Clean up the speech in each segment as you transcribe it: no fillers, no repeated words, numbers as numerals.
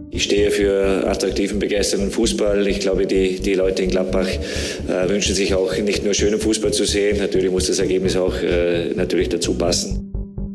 Ich stehe für attraktiven, begeisternden Fußball. Ich glaube, die Leute in Gladbach wünschen sich auch nicht nur schönen Fußball zu sehen. Natürlich muss das Ergebnis auch natürlich dazu passen.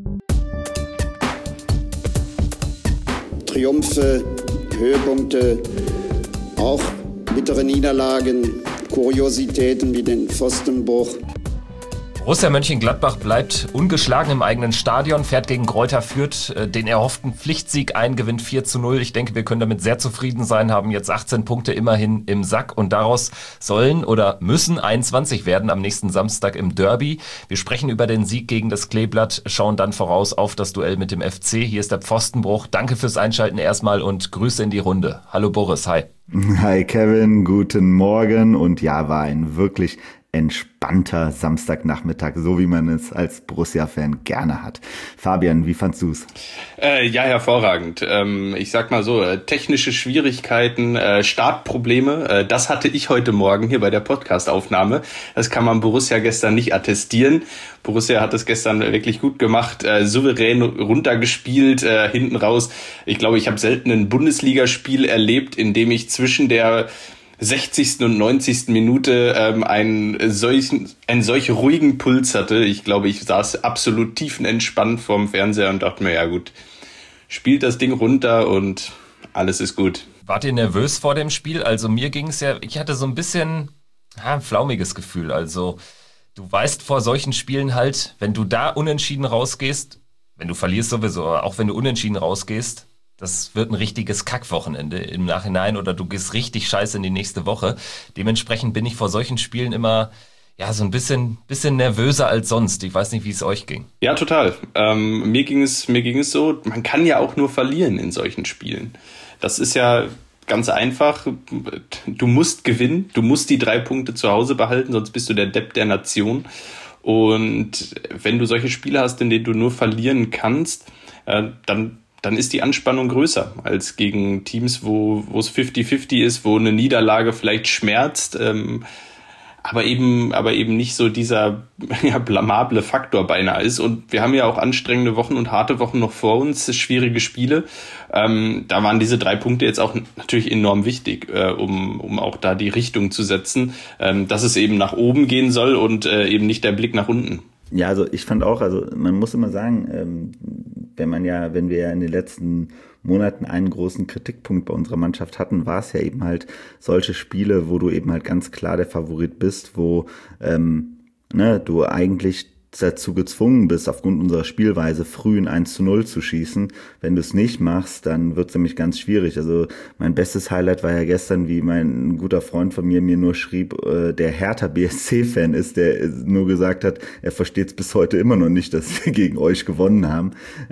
Triumphe, Höhepunkte, auch bittere Niederlagen, Kuriositäten wie den Pfostenbruch. Borussia Mönchengladbach bleibt ungeschlagen im eigenen Stadion, fährt gegen Greuther Fürth den erhofften Pflichtsieg ein, gewinnt 4:0. Ich denke, wir können damit sehr zufrieden sein, haben jetzt 18 Punkte immerhin im Sack und daraus sollen oder müssen 21 werden am nächsten Samstag im Derby. Wir sprechen über den Sieg gegen das Kleeblatt, schauen dann voraus auf das Duell mit dem FC. Hier ist der Pfostenbruch. Danke fürs Einschalten erstmal und Grüße in die Runde. Hallo Boris, hi. Hi Kevin, guten Morgen und ja, war ein wirklich entspannter Samstagnachmittag, so wie man es als Borussia-Fan gerne hat. Fabian, wie fandst du's? Ja, hervorragend. Ich sag mal so, technische Schwierigkeiten, Startprobleme, das hatte ich heute Morgen hier bei der Podcast-Aufnahme. Das kann man Borussia gestern nicht attestieren. Borussia hat es gestern wirklich gut gemacht, souverän runtergespielt, hinten raus. Ich glaube, ich habe selten ein Bundesligaspiel erlebt, in dem ich zwischen der 60. und 90. Minute einen solch ruhigen Puls hatte. Ich glaube, ich saß absolut tiefenentspannt vorm Fernseher und dachte mir, ja gut, spielt das Ding runter und alles ist gut. Wart ihr nervös vor dem Spiel? Also mir ging es ja, ich hatte so ein bisschen ein flaumiges Gefühl. Also du weißt vor solchen Spielen halt, wenn du da unentschieden rausgehst, wenn du verlierst sowieso, aber auch wenn du unentschieden rausgehst, das wird ein richtiges Kackwochenende im Nachhinein oder du gehst richtig scheiße in die nächste Woche. Dementsprechend bin ich vor solchen Spielen immer so ein bisschen nervöser als sonst. Ich weiß nicht, wie es euch ging. Ja, total. Mir ging es so, man kann ja auch nur verlieren in solchen Spielen. Das ist ja ganz einfach. Du musst gewinnen, du musst die 3 Punkte zu Hause behalten, sonst bist du der Depp der Nation. Und wenn du solche Spiele hast, in denen du nur verlieren kannst, dann ist die Anspannung größer als gegen Teams, wo es 50-50 ist, wo eine Niederlage vielleicht schmerzt, aber eben nicht so dieser blamable Faktor beinahe ist. Und wir haben ja auch anstrengende Wochen und harte Wochen noch vor uns, schwierige Spiele. Da waren diese 3 Punkte jetzt auch natürlich enorm wichtig, um auch da die Richtung zu setzen, dass es eben nach oben gehen soll und eben nicht der Blick nach unten. Ja, also ich fand auch, also man muss immer sagen, wenn wir ja in den letzten Monaten einen großen Kritikpunkt bei unserer Mannschaft hatten, war es ja eben halt solche Spiele, wo du eben halt ganz klar der Favorit bist, wo du eigentlich dazu gezwungen bist, aufgrund unserer Spielweise früh ein 1:0 zu schießen. Wenn du es nicht machst, dann wird es nämlich ganz schwierig. Also mein bestes Highlight war ja gestern, wie mein guter Freund von mir nur schrieb, der Hertha BSC-Fan ist, der nur gesagt hat, er versteht es bis heute immer noch nicht, dass wir gegen euch gewonnen haben.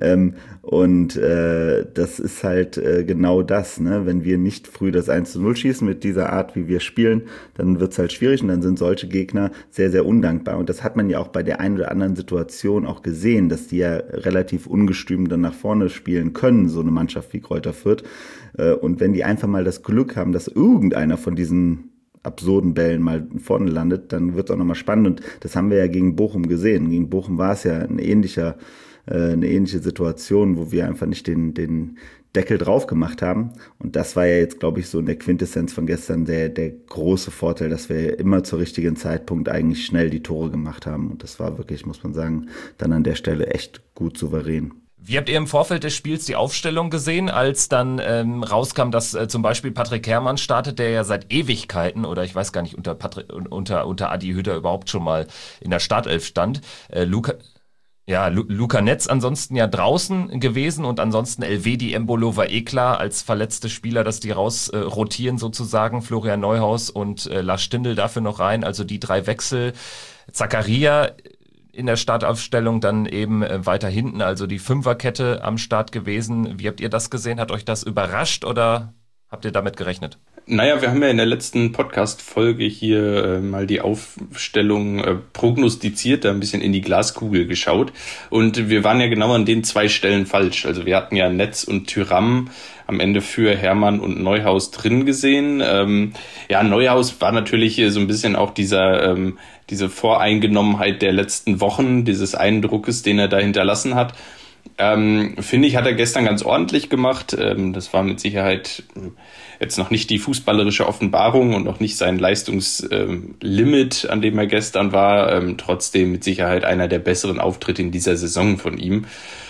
Das ist halt genau das, ne? Wenn wir nicht früh das 1:0 schießen mit dieser Art, wie wir spielen, dann wird es halt schwierig und dann sind solche Gegner sehr, sehr undankbar. Und das hat man ja auch bei der einen oder anderen Situation auch gesehen, dass die ja relativ ungestüm dann nach vorne spielen können, so eine Mannschaft wie Greuther Fürth. Und wenn die einfach mal das Glück haben, dass irgendeiner von diesen absurden Bällen mal vorne landet, dann wird es auch nochmal spannend. Und das haben wir ja gegen Bochum gesehen. Gegen Bochum war es ja eine ähnliche Situation, wo wir einfach nicht den Deckel drauf gemacht haben. Und das war ja jetzt, glaube ich, so in der Quintessenz von gestern der große Vorteil, dass wir immer zur richtigen Zeitpunkt eigentlich schnell die Tore gemacht haben. Und das war wirklich, muss man sagen, dann an der Stelle echt gut souverän. Wie habt ihr im Vorfeld des Spiels die Aufstellung gesehen, als dann rauskam, dass zum Beispiel Patrick Herrmann startet, der ja seit Ewigkeiten, oder ich weiß gar nicht, unter Adi Hütter überhaupt schon mal in der Startelf stand, Luca Netz ansonsten ja draußen gewesen und ansonsten Elvedi Embolo war klar als verletzte Spieler, dass die rotieren sozusagen, Florian Neuhaus und Lars Stindl dafür noch rein, also die 3 Wechsel. Zakaria in der Startaufstellung dann eben weiter hinten, also die Fünferkette am Start gewesen. Wie habt ihr das gesehen? Hat euch das überrascht oder habt ihr damit gerechnet? Naja, wir haben ja in der letzten Podcast-Folge hier mal die Aufstellung prognostiziert, da ein bisschen in die Glaskugel geschaut. Und wir waren ja genau an den 2 Stellen falsch. Also wir hatten ja Netz und Thuram am Ende für Herrmann und Neuhaus drin gesehen. Neuhaus war natürlich so ein bisschen auch diese Voreingenommenheit der letzten Wochen, dieses Eindruckes, den er da hinterlassen hat. Finde ich, hat er gestern ganz ordentlich gemacht. Das war mit Sicherheit jetzt noch nicht die fußballerische Offenbarung und noch nicht sein Leistungslimit, an dem er gestern war. Trotzdem mit Sicherheit einer der besseren Auftritte in dieser Saison von ihm.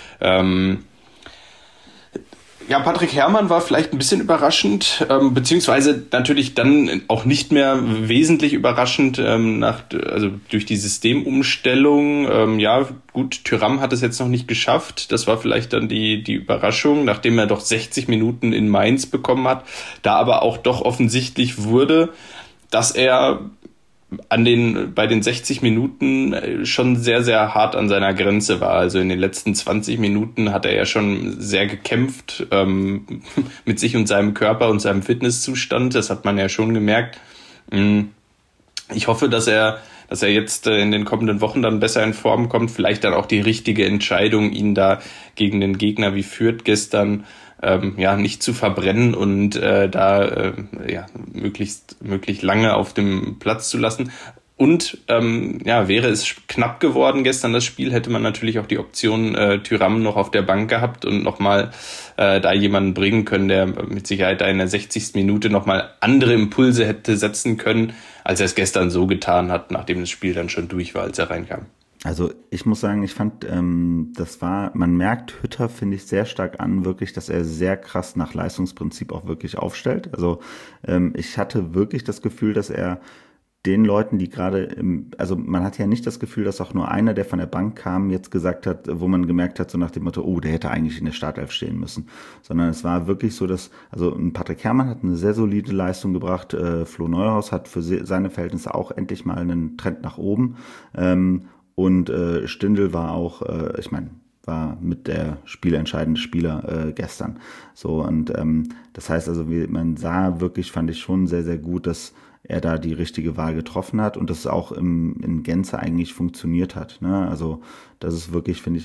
Ja, Patrick Herrmann war vielleicht ein bisschen überraschend, beziehungsweise natürlich dann auch nicht mehr wesentlich überraschend also durch die Systemumstellung. Ja, gut, Thuram hat es jetzt noch nicht geschafft. Das war vielleicht dann die Überraschung, nachdem er doch 60 Minuten in Mainz bekommen hat. Da aber auch doch offensichtlich wurde, dass er bei den 60 Minuten schon sehr, sehr hart an seiner Grenze war. Also in den letzten 20 Minuten hat er ja schon sehr gekämpft mit sich und seinem Körper und seinem Fitnesszustand. Das hat man ja schon gemerkt. Ich hoffe, dass er jetzt in den kommenden Wochen dann besser in Form kommt. Vielleicht dann auch die richtige Entscheidung, ihn da gegen den Gegner wie Fürth gestern nicht zu verbrennen und möglichst lange auf dem Platz zu lassen. Und wäre es knapp geworden gestern das Spiel, hätte man natürlich auch die Option Thuram noch auf der Bank gehabt und nochmal da jemanden bringen können, der mit Sicherheit da in der 60. Minute nochmal andere Impulse hätte setzen können, als er es gestern so getan hat, nachdem das Spiel dann schon durch war, als er reinkam. Also ich muss sagen, ich fand, man merkt Hütter, finde ich, sehr stark an, wirklich, dass er sehr krass nach Leistungsprinzip auch wirklich aufstellt. Also ich hatte wirklich das Gefühl, dass er den Leuten, die gerade, man hat ja nicht das Gefühl, dass auch nur einer, der von der Bank kam, jetzt gesagt hat, wo man gemerkt hat, so nach dem Motto, der hätte eigentlich in der Startelf stehen müssen. Sondern es war wirklich so, dass, Patrick Herrmann hat eine sehr solide Leistung gebracht, Flo Neuhaus hat für seine Verhältnisse auch endlich mal einen Trend nach oben, und Stindl war auch, war mit der spielentscheidende Spieler gestern. So, und das heißt also, man sah wirklich, fand ich schon sehr, sehr gut, dass er da die richtige Wahl getroffen hat und das auch in Gänze eigentlich funktioniert hat. Ne? Also das ist wirklich, finde ich,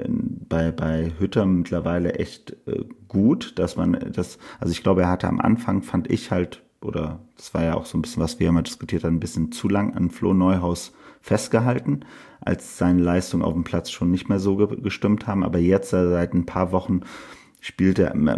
bei Hütter mittlerweile echt gut, dass man das, also ich glaube, er hatte am Anfang, fand ich halt, oder das war ja auch so ein bisschen, was wir immer diskutiert haben, ein bisschen zu lang an Flo Neuhaus festgehalten, als seine Leistungen auf dem Platz schon nicht mehr so gestimmt haben. Aber jetzt, seit ein paar Wochen, stellt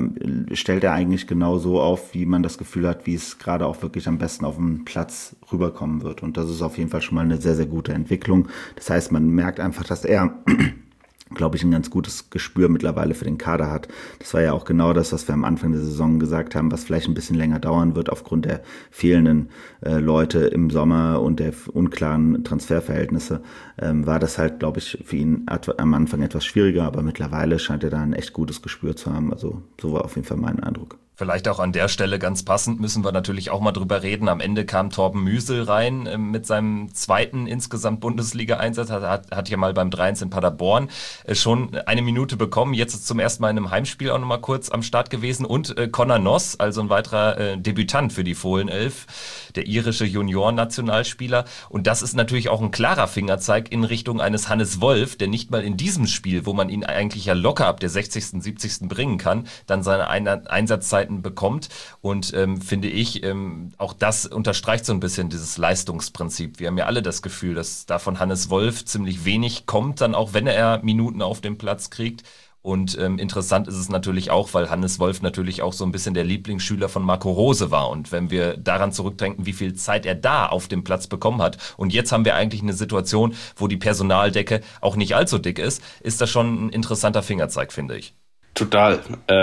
er eigentlich genau so auf, wie man das Gefühl hat, wie es gerade auch wirklich am besten auf dem Platz rüberkommen wird. Und das ist auf jeden Fall schon mal eine sehr, sehr gute Entwicklung. Das heißt, man merkt einfach, dass er, glaube ich, ein ganz gutes Gespür mittlerweile für den Kader hat. Das war ja auch genau das, was wir am Anfang der Saison gesagt haben, was vielleicht ein bisschen länger dauern wird aufgrund der fehlenden Leute im Sommer und der unklaren Transferverhältnisse. War das halt, glaube ich, für ihn am Anfang etwas schwieriger, aber mittlerweile scheint er da ein echt gutes Gespür zu haben. Also so war auf jeden Fall mein Eindruck. Vielleicht auch an der Stelle ganz passend müssen wir natürlich auch mal drüber reden. Am Ende kam Torben Müsel rein mit seinem zweiten insgesamt Bundesliga-Einsatz. Hat ja mal beim 3-1 in Paderborn schon eine Minute bekommen. Jetzt ist zum ersten Mal in einem Heimspiel auch nochmal kurz am Start gewesen. Und Conor Noss, also ein weiterer Debütant für die Fohlenelf, der irische Junioren-Nationalspieler. Und das ist natürlich auch ein klarer Fingerzeig in Richtung eines Hannes Wolf, der nicht mal in diesem Spiel, wo man ihn eigentlich ja locker ab der 60., 70. bringen kann, dann seine Einsatzzeiten bekommt. Und finde ich, auch das unterstreicht so ein bisschen dieses Leistungsprinzip. Wir haben ja alle das Gefühl, dass da von Hannes Wolf ziemlich wenig kommt, dann auch wenn er Minuten auf dem Platz kriegt. Und interessant ist es natürlich auch, weil Hannes Wolf natürlich auch so ein bisschen der Lieblingsschüler von Marco Rose war. Und wenn wir daran zurückdenken, wie viel Zeit er da auf dem Platz bekommen hat, und jetzt haben wir eigentlich eine Situation, wo die Personaldecke auch nicht allzu dick ist das schon ein interessanter Fingerzeig, finde ich. Total.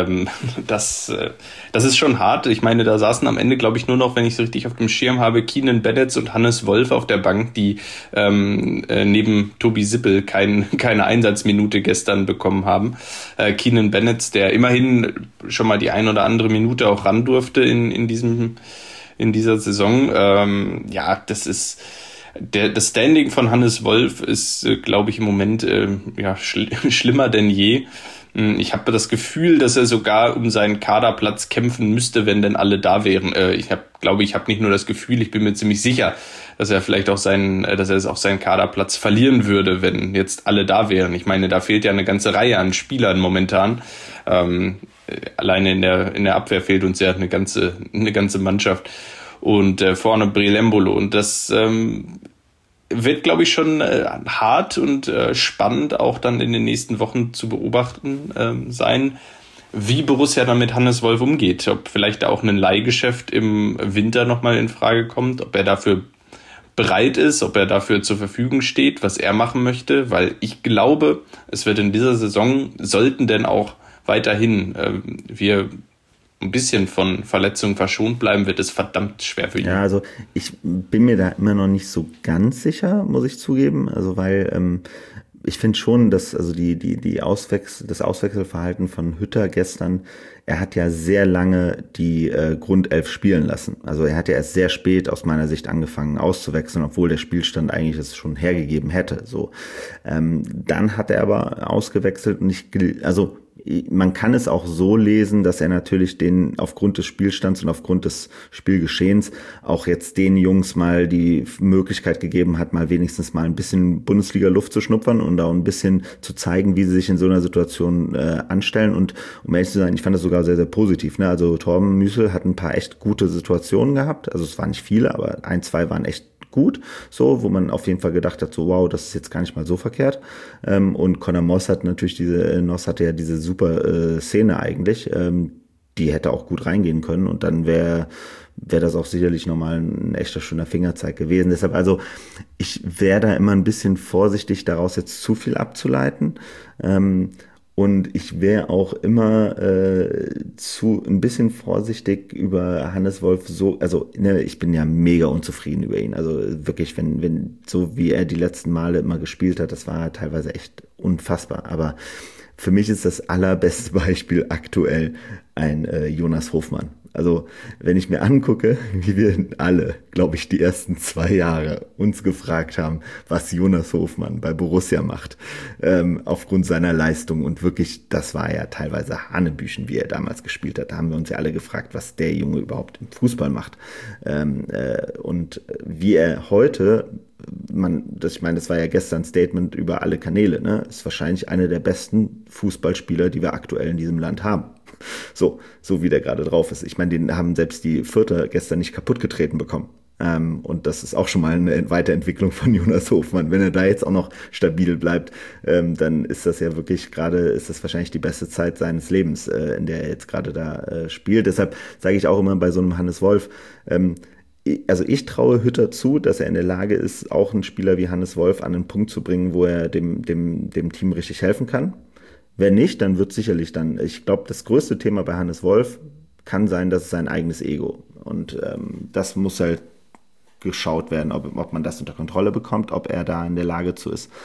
Das ist schon hart. Ich meine, da saßen am Ende, glaube ich, nur noch, wenn ich es richtig auf dem Schirm habe, Keenan Bennett und Hannes Wolf auf der Bank, die neben Tobi Sippel keine Einsatzminute gestern bekommen haben. Keenan Bennett, der immerhin schon mal die ein oder andere Minute auch ran durfte in dieser Saison. Das ist das Standing von Hannes Wolf ist, glaube ich, im Moment schlimmer denn je. Ich habe das Gefühl, dass er sogar um seinen Kaderplatz kämpfen müsste, wenn denn alle da wären. Ich habe nicht nur das Gefühl, ich bin mir ziemlich sicher, dass er vielleicht auch seinen Kaderplatz verlieren würde, wenn jetzt alle da wären. Ich meine, da fehlt ja eine ganze Reihe an Spielern momentan. Alleine in der Abwehr fehlt uns ja eine ganze Mannschaft. Und vorne Brelembolo. Und das wird, glaube ich, schon hart und spannend auch dann in den nächsten Wochen zu beobachten sein, wie Borussia dann mit Hannes Wolf umgeht. Ob vielleicht auch ein Leihgeschäft im Winter nochmal in Frage kommt, ob er dafür bereit ist, ob er dafür zur Verfügung steht, was er machen möchte, weil ich glaube, es wird in dieser Saison, sollten denn auch weiterhin wir ein bisschen von Verletzungen verschont bleiben, wird es verdammt schwer für ihn. Ja, also ich bin mir da immer noch nicht so ganz sicher, muss ich zugeben, also weil ich finde schon, dass also das Auswechselverhalten von Hütter gestern, er hat ja sehr lange die Grundelf spielen lassen. Also er hat ja erst sehr spät aus meiner Sicht angefangen auszuwechseln, obwohl der Spielstand eigentlich es schon hergegeben hätte. So, dann hat er aber ausgewechselt und also man kann es auch so lesen, dass er natürlich den aufgrund des Spielstands und aufgrund des Spielgeschehens auch jetzt den Jungs mal die Möglichkeit gegeben hat, mal wenigstens mal ein bisschen Bundesliga-Luft zu schnuppern und auch ein bisschen zu zeigen, wie sie sich in so einer Situation anstellen. Und um ehrlich zu sein, ich fand das sogar sehr, sehr positiv. Ne? Also Torben Müssel hat ein paar echt gute Situationen gehabt. Also es waren nicht viele, aber 1, 2 waren echt gut, so, wo man auf jeden Fall gedacht hat, so wow, das ist jetzt gar nicht mal so verkehrt. Und Conor Moss hat natürlich hatte ja diese super Szene eigentlich, die hätte auch gut reingehen können und dann wäre das auch sicherlich nochmal ein echter schöner Fingerzeig gewesen. Deshalb also, ich wäre da immer ein bisschen vorsichtig, daraus jetzt zu viel abzuleiten. Und ich wäre auch immer ein bisschen vorsichtig über Hannes Wolf ich bin ja mega unzufrieden über ihn. Also wirklich, wenn so wie er die letzten Male immer gespielt hat, das war teilweise echt unfassbar. Aber für mich ist das allerbeste Beispiel aktuell ein Jonas Hofmann. Also wenn ich mir angucke, wie wir alle, glaube ich, die ersten 2 Jahre uns gefragt haben, was Jonas Hofmann bei Borussia macht, aufgrund seiner Leistung und wirklich, das war ja teilweise Hanebüchen, wie er damals gespielt hat. Da haben wir uns ja alle gefragt, was der Junge überhaupt im Fußball macht. Und wie er heute, das war ja gestern ein Statement über alle Kanäle, ne? Ist wahrscheinlich einer der besten Fußballspieler, die wir aktuell in diesem Land haben. So wie der gerade drauf ist. Ich meine, den haben selbst die Vierter gestern nicht kaputt getreten bekommen. Und das ist auch schon mal eine Weiterentwicklung von Jonas Hofmann. Wenn er da jetzt auch noch stabil bleibt, dann ist das ja wirklich ist das wahrscheinlich die beste Zeit seines Lebens, in der er jetzt gerade da spielt. Deshalb sage ich auch immer bei so einem Hannes Wolf, also ich traue Hütter zu, dass er in der Lage ist, auch einen Spieler wie Hannes Wolf an einen Punkt zu bringen, wo er dem Team richtig helfen kann. Wenn nicht, dann wird sicherlich ich glaube, das größte Thema bei Hannes Wolf kann sein, dass es sein eigenes Ego. Und das muss halt geschaut werden, ob man das unter Kontrolle bekommt, ob er da in der Lage zu ist,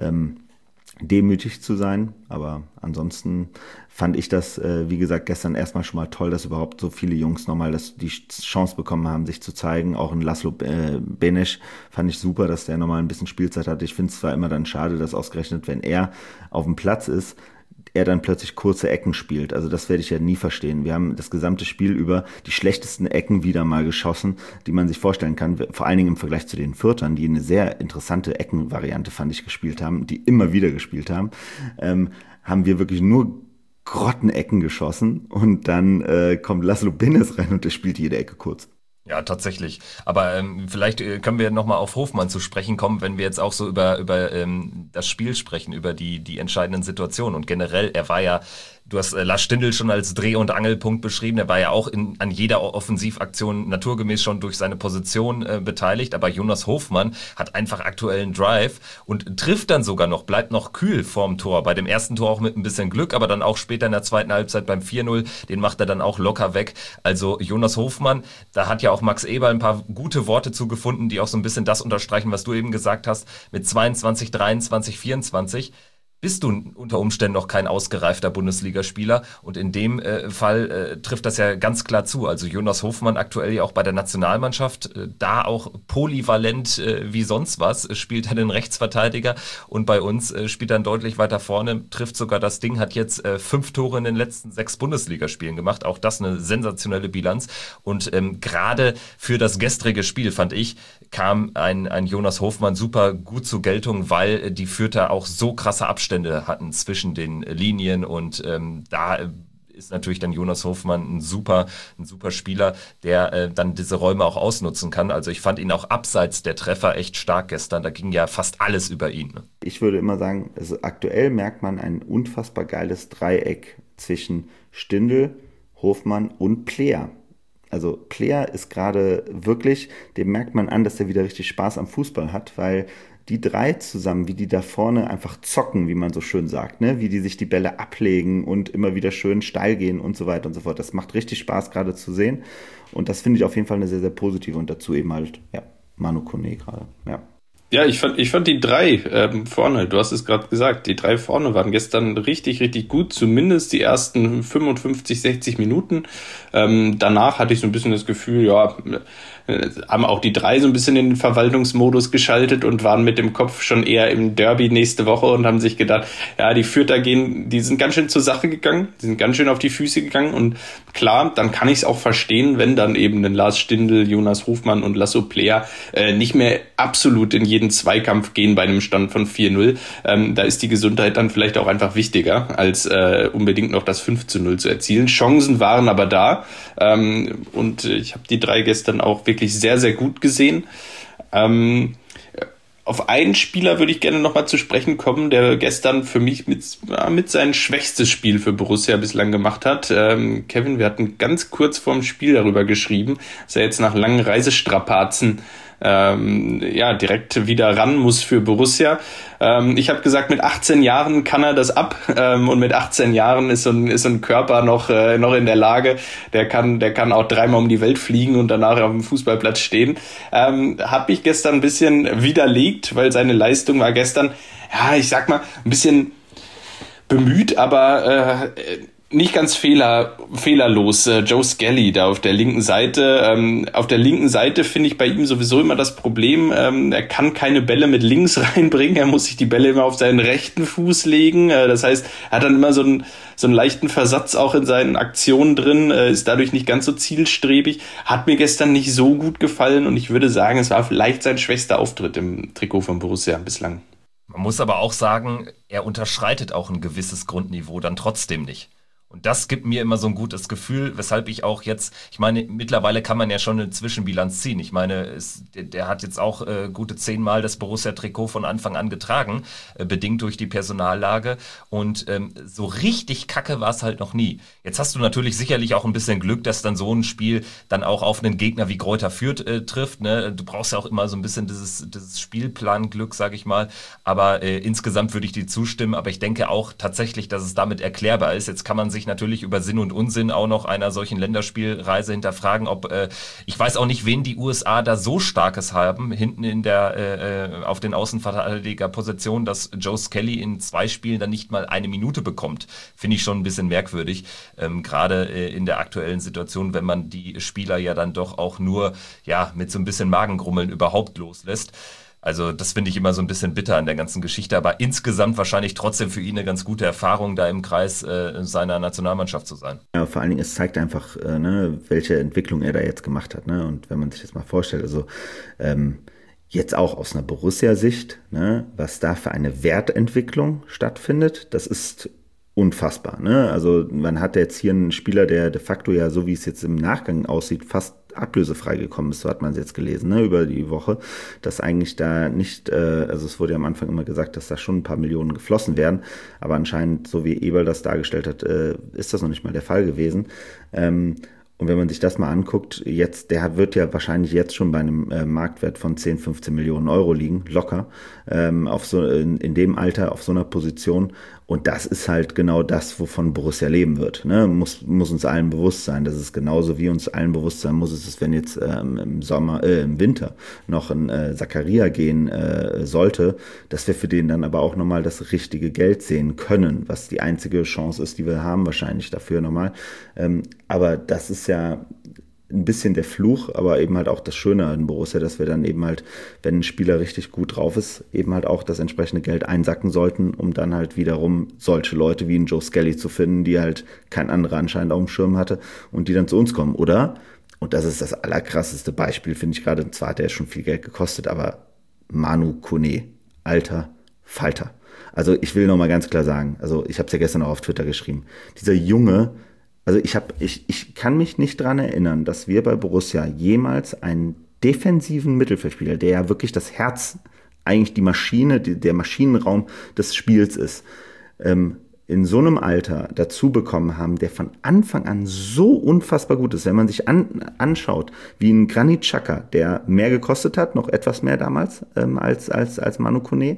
demütig zu sein. Aber ansonsten fand ich das, wie gesagt, gestern erstmal schon mal toll, dass überhaupt so viele Jungs nochmal die Chance bekommen haben, sich zu zeigen. Auch ein Laszlo Benesch fand ich super, dass der nochmal ein bisschen Spielzeit hatte. Ich finde es zwar immer dann schade, dass ausgerechnet, wenn er auf dem Platz ist, er dann plötzlich kurze Ecken spielt. Also das werde ich ja nie verstehen. Wir haben das gesamte Spiel über die schlechtesten Ecken wieder mal geschossen, die man sich vorstellen kann. Vor allen Dingen im Vergleich zu den Fürtern, die eine sehr interessante Eckenvariante, fand ich, gespielt haben, die immer wieder gespielt haben, haben wir wirklich nur Grottenecken geschossen und dann kommt Laszlo Benesch rein und der spielt jede Ecke kurz. Ja, tatsächlich. Aber vielleicht können wir nochmal auf Hofmann zu sprechen kommen, wenn wir jetzt auch so über das Spiel sprechen, über die entscheidenden Situationen. Und generell, er war ja, du hast Lars Stindl schon als Dreh- und Angelpunkt beschrieben, er war ja auch an jeder Offensivaktion naturgemäß schon durch seine Position beteiligt, aber Jonas Hofmann hat einfach aktuellen Drive und trifft dann sogar noch, bleibt noch kühl vorm Tor. Bei dem ersten Tor auch mit ein bisschen Glück, aber dann auch später in der zweiten Halbzeit beim 4-0, den macht er dann auch locker weg. Also Jonas Hofmann, da hat ja auch Max Eberl ein paar gute Worte zugefunden, die auch so ein bisschen das unterstreichen, was du eben gesagt hast, mit 22, 23, 24. Bist du unter Umständen noch kein ausgereifter Bundesligaspieler und in dem Fall trifft das ja ganz klar zu. Also Jonas Hofmann aktuell ja auch bei der Nationalmannschaft, da auch polyvalent wie sonst was, spielt er den Rechtsverteidiger und bei uns spielt er deutlich weiter vorne, trifft sogar das Ding, hat jetzt 5 Tore in den letzten 6 Bundesligaspielen gemacht, auch das eine sensationelle Bilanz und gerade für das gestrige Spiel, fand ich, kam ein Jonas Hofmann super gut zur Geltung, weil die Fürther auch so krasse Abstände hatten zwischen den Linien und da ist natürlich dann Jonas Hofmann ein super Spieler, der dann diese Räume auch ausnutzen kann. Also ich fand ihn auch abseits der Treffer echt stark gestern. Da ging ja fast alles über ihn. Ne? Ich würde immer sagen, also aktuell merkt man ein unfassbar geiles Dreieck zwischen Stindl, Hofmann und Player. Also Player ist gerade wirklich, dem merkt man an, dass er wieder richtig Spaß am Fußball hat, weil die drei zusammen, wie die da vorne einfach zocken, wie man so schön sagt, ne? Wie die sich die Bälle ablegen und immer wieder schön steil gehen und so weiter und so fort. Das macht richtig Spaß gerade zu sehen und das finde ich auf jeden Fall eine sehr, sehr positive und dazu eben halt, ja, Manu Kone gerade, ja. Ja, ich fand die drei vorne, du hast es gerade gesagt, die drei vorne waren gestern richtig, richtig gut, zumindest die ersten 55, 60 Minuten. Danach hatte ich so ein bisschen das Gefühl, ja, haben auch die drei so ein bisschen in den Verwaltungsmodus geschaltet und waren mit dem Kopf schon eher im Derby nächste Woche und haben sich gedacht, ja, die Fürther die sind ganz schön zur Sache gegangen, die sind ganz schön auf die Füße gegangen und klar, dann kann ich es auch verstehen, wenn dann eben ein Lars Stindl, Jonas Hofmann und Lasso Player nicht mehr absolut in jeden Zweikampf gehen bei einem Stand von 4-0. Da ist die Gesundheit dann vielleicht auch einfach wichtiger, als unbedingt noch das 5-0 zu erzielen. Chancen waren aber da und ich habe die drei gestern auch wirklich sehr, sehr gut gesehen. Auf einen Spieler würde ich gerne nochmal zu sprechen kommen, der gestern für mich mit sein schwächstes Spiel für Borussia bislang gemacht hat. Kevin, wir hatten ganz kurz vorm Spiel darüber geschrieben, dass er jetzt nach langen Reisestrapazen direkt wieder ran muss für Borussia. Ich habe gesagt, mit 18 Jahren kann er das ab und mit 18 Jahren ist so ein Körper noch in der Lage, der kann auch dreimal um die Welt fliegen und danach auf dem Fußballplatz stehen. Habe ich gestern ein bisschen widerlegt, weil seine Leistung war gestern, ja, ich sag mal, ein bisschen bemüht, aber nicht ganz fehlerlos. Joe Skelly da auf der linken Seite. Auf der linken Seite finde ich bei ihm sowieso immer das Problem, er kann keine Bälle mit links reinbringen, er muss sich die Bälle immer auf seinen rechten Fuß legen. Das heißt, er hat dann immer so einen leichten Versatz auch in seinen Aktionen drin, ist dadurch nicht ganz so zielstrebig. Hat mir gestern nicht so gut gefallen und ich würde sagen, es war vielleicht sein schwächster Auftritt im Trikot von Borussia bislang. Man muss aber auch sagen, er unterschreitet auch ein gewisses Grundniveau dann trotzdem nicht. Und das gibt mir immer so ein gutes Gefühl, weshalb ich auch jetzt, ich meine, mittlerweile kann man ja schon eine Zwischenbilanz ziehen. Ich meine, der hat jetzt auch gute 10 Mal das Borussia-Trikot von Anfang an getragen, bedingt durch die Personallage. Und so richtig kacke war es halt noch nie. Jetzt hast du natürlich sicherlich auch ein bisschen Glück, dass dann so ein Spiel dann auch auf einen Gegner wie Greuther Fürth trifft. Ne? Du brauchst ja auch immer so ein bisschen dieses Spielplan-Glück, sag ich mal. Aber insgesamt würde ich dir zustimmen. Aber ich denke auch tatsächlich, dass es damit erklärbar ist. Jetzt kann man sich natürlich über Sinn und Unsinn auch noch einer solchen Länderspielreise hinterfragen, ich weiß auch nicht, wen die USA da so Starkes haben, hinten in der auf den Außenverteidigerpositionen, dass Joe Skelly in 2 Spielen dann nicht mal 1 Minute bekommt. Finde ich schon ein bisschen merkwürdig, gerade in der aktuellen Situation, wenn man die Spieler ja dann doch auch nur mit so ein bisschen Magengrummeln überhaupt loslässt. Also das finde ich immer so ein bisschen bitter an der ganzen Geschichte, aber insgesamt wahrscheinlich trotzdem für ihn eine ganz gute Erfahrung, da im Kreis seiner Nationalmannschaft zu sein. Ja, vor allen Dingen, es zeigt einfach, welche Entwicklung er da jetzt gemacht hat. Ne? Und wenn man sich das mal vorstellt, also jetzt auch aus einer Borussia-Sicht, ne, was da für eine Wertentwicklung stattfindet, das ist unfassbar. Ne? Also man hat jetzt hier einen Spieler, der de facto ja, so wie es jetzt im Nachgang aussieht, fast ablösefrei gekommen ist, so hat man es jetzt gelesen, ne, über die Woche, dass eigentlich da nicht, also es wurde ja am Anfang immer gesagt, dass da schon ein paar Millionen geflossen werden, aber anscheinend, so wie Eberl das dargestellt hat, ist das noch nicht mal der Fall gewesen. Und wenn man sich das mal anguckt, der wird ja wahrscheinlich jetzt schon bei einem Marktwert von 10, 15 Millionen Euro liegen, locker, in dem Alter, auf so einer Position. Und das ist halt genau das, wovon Borussia leben wird. Ne? Muss uns allen bewusst sein. Das ist genauso wie uns allen bewusst sein muss, es, wenn jetzt im Winter noch ein Zakaria gehen sollte, dass wir für den dann aber auch nochmal das richtige Geld sehen können, was die einzige Chance ist, die wir haben wahrscheinlich dafür nochmal. Aber das ist ja ein bisschen der Fluch, aber eben halt auch das Schöne an Borussia, dass wir dann eben halt, wenn ein Spieler richtig gut drauf ist, eben halt auch das entsprechende Geld einsacken sollten, um dann halt wiederum solche Leute wie einen Joe Skelly zu finden, die halt kein anderer anscheinend auf dem Schirm hatte und die dann zu uns kommen, oder? Und das ist das allerkrasseste Beispiel, finde ich gerade, zwar hat der schon viel Geld gekostet, aber Manu Kone, alter Falter. Also ich will nochmal ganz klar sagen, also ich habe es ja gestern auch auf Twitter geschrieben, dieser Junge Also ich kann mich nicht dran erinnern, dass wir bei Borussia jemals einen defensiven Mittelfeldspieler, der ja wirklich das Herz, eigentlich die Maschine, der Maschinenraum des Spiels ist, in so einem Alter dazu bekommen haben, der von Anfang an so unfassbar gut ist. Wenn man sich anschaut, wie ein Granit Xhaka, der mehr gekostet hat, noch etwas mehr damals als Manu Koné,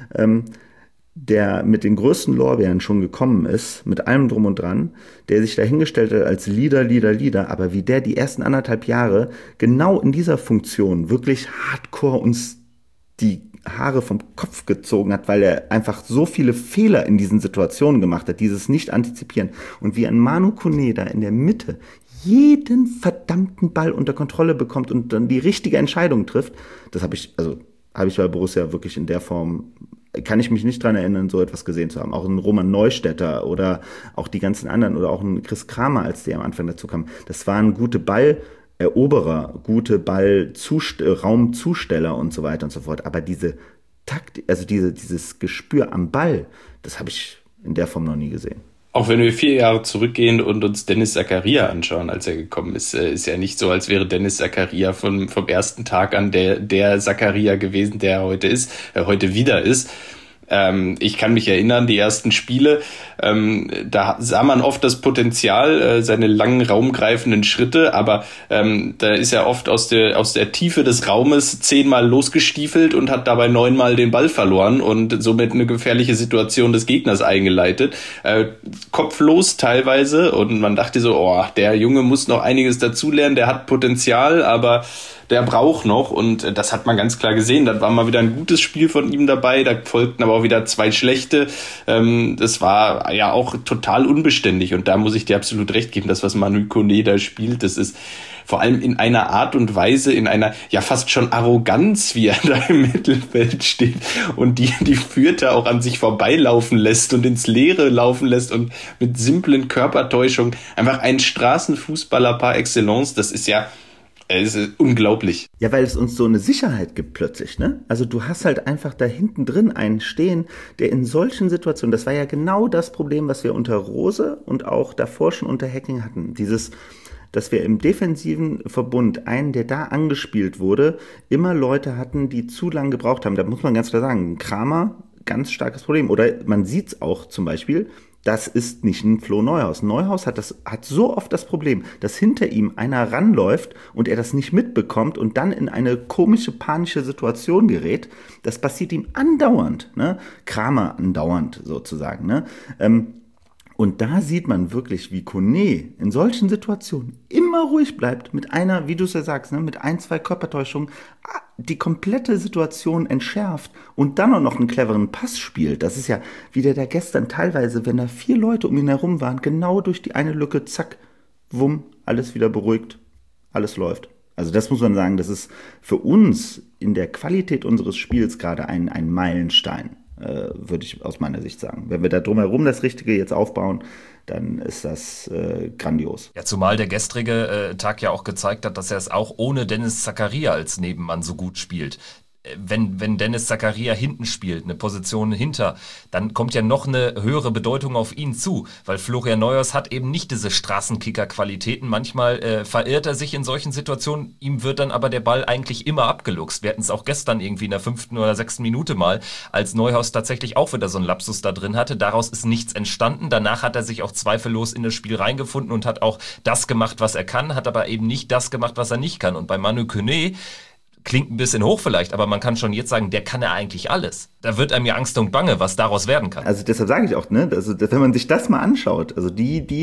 der mit den größten Lorbeeren schon gekommen ist, mit allem drum und dran, der sich dahingestellt hat als Leader, aber wie der die ersten 1,5 Jahre genau in dieser Funktion wirklich hardcore uns die Haare vom Kopf gezogen hat, weil er einfach so viele Fehler in diesen Situationen gemacht hat, dieses Nicht-Antizipieren. Und wie ein Manu Koné da in der Mitte jeden verdammten Ball unter Kontrolle bekommt und dann die richtige Entscheidung trifft, das habe ich bei Borussia wirklich in der Form, kann ich mich nicht dran erinnern, so etwas gesehen zu haben. Auch ein Roman Neustädter oder auch die ganzen anderen oder auch ein Chris Kramer, als der am Anfang dazu kam. Das waren gute Balleroberer, gute Raumzusteller und so weiter und so fort. Aber diese Taktik, also dieses Gespür am Ball, das habe ich in der Form noch nie gesehen. Auch wenn wir 4 Jahre zurückgehen und uns Dennis Zakaria anschauen, als er gekommen ist, ist ja nicht so, als wäre Dennis Zakaria vom ersten Tag an der Zakaria gewesen, der heute wieder ist. Ich kann mich erinnern, die ersten Spiele, da sah man oft das Potenzial, seine langen, raumgreifenden Schritte, aber da ist er oft aus der Tiefe des Raumes 10-mal losgestiefelt und hat dabei 9-mal den Ball verloren und somit eine gefährliche Situation des Gegners eingeleitet. Kopflos teilweise, und man dachte so, der Junge muss noch einiges dazulernen, der hat Potenzial, aber der braucht noch, und das hat man ganz klar gesehen. Da war mal wieder ein gutes Spiel von ihm dabei, da folgten aber auch wieder 2 schlechte. Das war ja auch total unbeständig, und da muss ich dir absolut recht geben, das, was Manu Koné da spielt, das ist vor allem in einer Art und Weise, in einer ja fast schon Arroganz, wie er da im Mittelfeld steht und die Fürther auch an sich vorbeilaufen lässt und ins Leere laufen lässt und mit simplen Körpertäuschungen, einfach ein Straßenfußballer par excellence. Das ist ja, es ist unglaublich. Ja, weil es uns so eine Sicherheit gibt plötzlich, ne? Also du hast halt einfach da hinten drin einen stehen, der in solchen Situationen, das war ja genau das Problem, was wir unter Rose und auch davor schon unter Hacking hatten. Dass wir im defensiven Verbund einen, der da angespielt wurde, immer Leute hatten, die zu lange gebraucht haben. Da muss man ganz klar sagen, Kramer, ganz starkes Problem. Oder man sieht es auch zum Beispiel, das ist nicht ein Flo Neuhaus. Neuhaus hat so oft das Problem, dass hinter ihm einer ranläuft und er das nicht mitbekommt und dann in eine komische, panische Situation gerät. Das passiert ihm andauernd, ne? Kramer andauernd sozusagen, ne? Und da sieht man wirklich, wie Koné in solchen Situationen immer ruhig bleibt, mit einer, wie du es ja sagst, ne, mit 1, 2 Körpertäuschungen, die komplette Situation entschärft und dann auch noch einen cleveren Pass spielt. Das ist ja, wie der da gestern teilweise, wenn da 4 Leute um ihn herum waren, genau durch die eine Lücke, zack, wumm, alles wieder beruhigt, alles läuft. Also das muss man sagen, das ist für uns in der Qualität unseres Spiels gerade ein Meilenstein. Würde ich aus meiner Sicht sagen. Wenn wir da drumherum das Richtige jetzt aufbauen, dann ist das grandios. Ja, zumal der gestrige Tag ja auch gezeigt hat, dass er es auch ohne Dennis Zakaria als Nebenmann so gut spielt. Wenn Dennis Zakaria hinten spielt, eine Position hinter, dann kommt ja noch eine höhere Bedeutung auf ihn zu, weil Florian Neuhaus hat eben nicht diese Straßenkicker-Qualitäten. Manchmal verirrt er sich in solchen Situationen, ihm wird dann aber der Ball eigentlich immer abgeluchst. Wir hatten es auch gestern irgendwie in der 5. oder 6. Minute mal, als Neuhaus tatsächlich auch wieder so einen Lapsus da drin hatte. Daraus ist nichts entstanden. Danach hat er sich auch zweifellos in das Spiel reingefunden und hat auch das gemacht, was er kann, hat aber eben nicht das gemacht, was er nicht kann. Und bei Manu Koné, klingt ein bisschen hoch vielleicht, aber man kann schon jetzt sagen, der kann ja eigentlich alles. Da wird einem ja Angst und Bange, was daraus werden kann. Also deshalb sage ich auch, ne, also wenn man sich das mal anschaut, also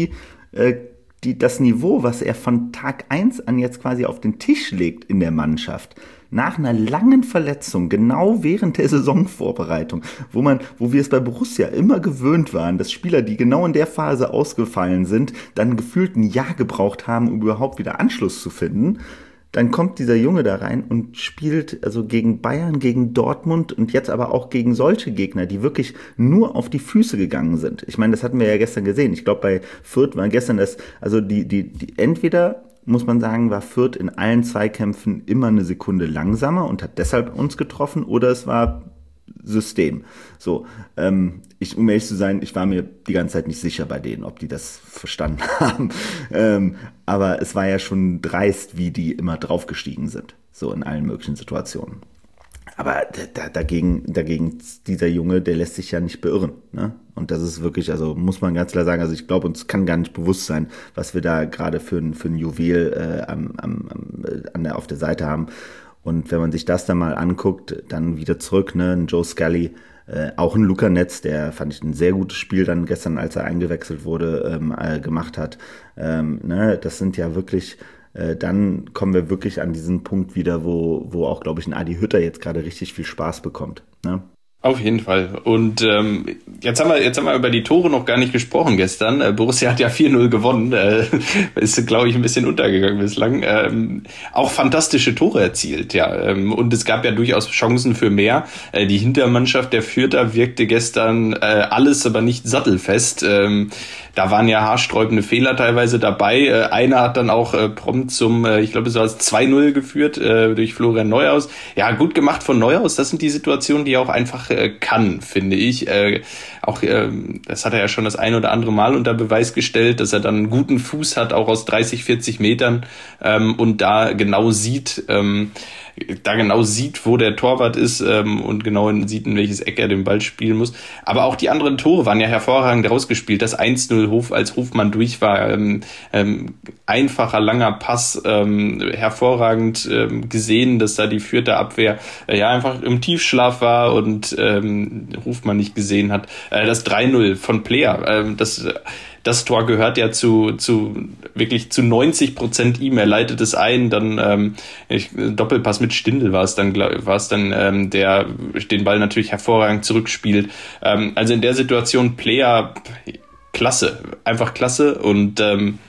das Niveau, was er von Tag 1 an jetzt quasi auf den Tisch legt in der Mannschaft, nach einer langen Verletzung, genau während der Saisonvorbereitung, wo wir es bei Borussia immer gewöhnt waren, dass Spieler, die genau in der Phase ausgefallen sind, dann gefühlt ein Jahr gebraucht haben, um überhaupt wieder Anschluss zu finden. Dann kommt dieser Junge da rein und spielt also gegen Bayern, gegen Dortmund und jetzt aber auch gegen solche Gegner, die wirklich nur auf die Füße gegangen sind. Ich meine, das hatten wir ja gestern gesehen. Ich glaube, bei Fürth war gestern entweder, muss man sagen, war Fürth in allen Zweikämpfen immer eine Sekunde langsamer und hat deshalb uns getroffen, oder es war System. So, um ehrlich zu sein, ich war mir die ganze Zeit nicht sicher bei denen, ob die das verstanden haben. Aber es war ja schon dreist, wie die immer draufgestiegen sind. So in allen möglichen Situationen. Aber dagegen dieser Junge, der lässt sich ja nicht beirren, ne? Und das ist wirklich, also muss man ganz klar sagen, also ich glaube, uns kann gar nicht bewusst sein, was wir da gerade für ein Juwel auf der Seite haben. Und wenn man sich das dann mal anguckt, dann wieder zurück, ne, ein Joe Scully, auch ein Luca Netz, der fand ich ein sehr gutes Spiel dann gestern, als er eingewechselt wurde, gemacht hat. Ne, das sind ja wirklich, dann kommen wir wirklich an diesen Punkt wieder, wo auch, glaube ich, ein Adi Hütter jetzt gerade richtig viel Spaß bekommt. Ne? Auf jeden Fall. Und jetzt haben wir über die Tore noch gar nicht gesprochen gestern. Borussia hat ja 4-0 gewonnen. Ist, glaube ich, ein bisschen untergegangen bislang. Auch fantastische Tore erzielt, ja. Und es gab ja durchaus Chancen für mehr. Die Hintermannschaft der Fürther wirkte gestern alles, aber nicht sattelfest. Da waren ja haarsträubende Fehler teilweise dabei. Einer hat dann auch prompt zum, ich glaube, es war 2-0 geführt durch Florian Neuhaus. Ja, gut gemacht von Neuhaus. Das sind die Situationen, die er auch einfach kann, finde ich. Das hat er ja schon das ein oder andere Mal unter Beweis gestellt, dass er dann einen guten Fuß hat, auch aus 30, 40 Metern und da genau sieht, wo der Torwart ist und genau sieht, in welches Eck er den Ball spielen muss. Aber auch die anderen Tore waren ja hervorragend rausgespielt. Das 1-0 als Hofmann durch war, einfacher, langer Pass, hervorragend gesehen, dass da die Fürther Abwehr einfach im Tiefschlaf war und Hofmann nicht gesehen hat. Das 3-0 von Player, das Tor gehört ja wirklich zu 90% ihm. Er leitet es ein, dann Doppelpass mit Stindl war es dann, der den Ball natürlich hervorragend zurückspielt. Also in der Situation Player klasse, einfach klasse und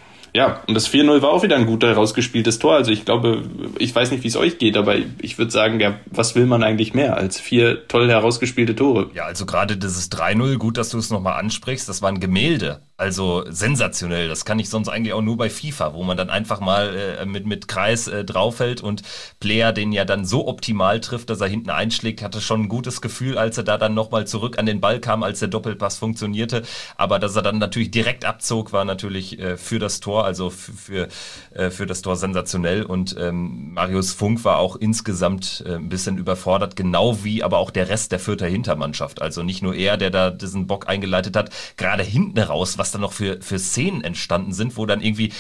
und das 4-0 war auch wieder ein gut herausgespieltes Tor. Also ich glaube, ich weiß nicht, wie es euch geht, aber ich würde sagen, ja, was will man eigentlich mehr als 4 toll herausgespielte Tore? Ja, also gerade dieses 3-0, gut, dass du es nochmal ansprichst, das war ein Gemälde. Also sensationell. Das kann ich sonst eigentlich auch nur bei FIFA, wo man dann einfach mal mit Kreis draufhält und Player den ja dann so optimal trifft, dass er hinten einschlägt. Hatte schon ein gutes Gefühl, als er da dann nochmal zurück an den Ball kam, als der Doppelpass funktionierte. Aber dass er dann natürlich direkt abzog, war natürlich für das Tor, also für das Tor sensationell. Und Marius Funk war auch insgesamt ein bisschen überfordert, genau wie aber auch der Rest der Fürther Hintermannschaft. Also nicht nur er, der da diesen Bock eingeleitet hat, gerade hinten raus, was dann noch für Szenen entstanden sind, wo dann irgendwie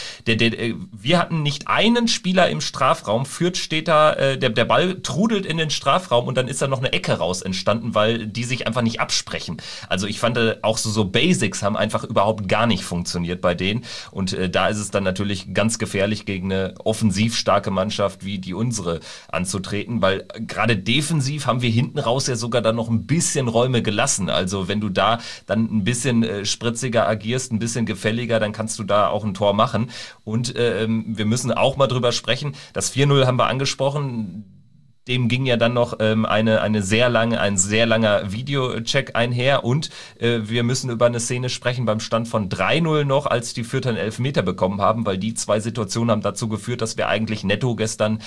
wir hatten nicht einen Spieler im Strafraum, Fürth steht da, der Ball trudelt in den Strafraum und dann ist da noch eine Ecke raus entstanden, weil die sich einfach nicht absprechen. Also ich fand auch so Basics haben einfach überhaupt gar nicht funktioniert bei denen und da ist es dann natürlich ganz gefährlich, gegen eine offensiv starke Mannschaft wie die unsere anzutreten, weil gerade defensiv haben wir hinten raus ja sogar dann noch ein bisschen Räume gelassen. Also wenn du da dann ein bisschen spritziger agierst, ein bisschen gefälliger, dann kannst du da auch ein Tor machen. Und wir müssen auch mal drüber sprechen. Das 4-0 haben wir angesprochen. Dem ging ja dann noch ein sehr langer Videocheck einher und wir müssen über eine Szene sprechen beim Stand von 3-0 noch, als die Fürther einen Elfmeter bekommen haben, weil die 2 Situationen haben dazu geführt, dass wir eigentlich netto gestern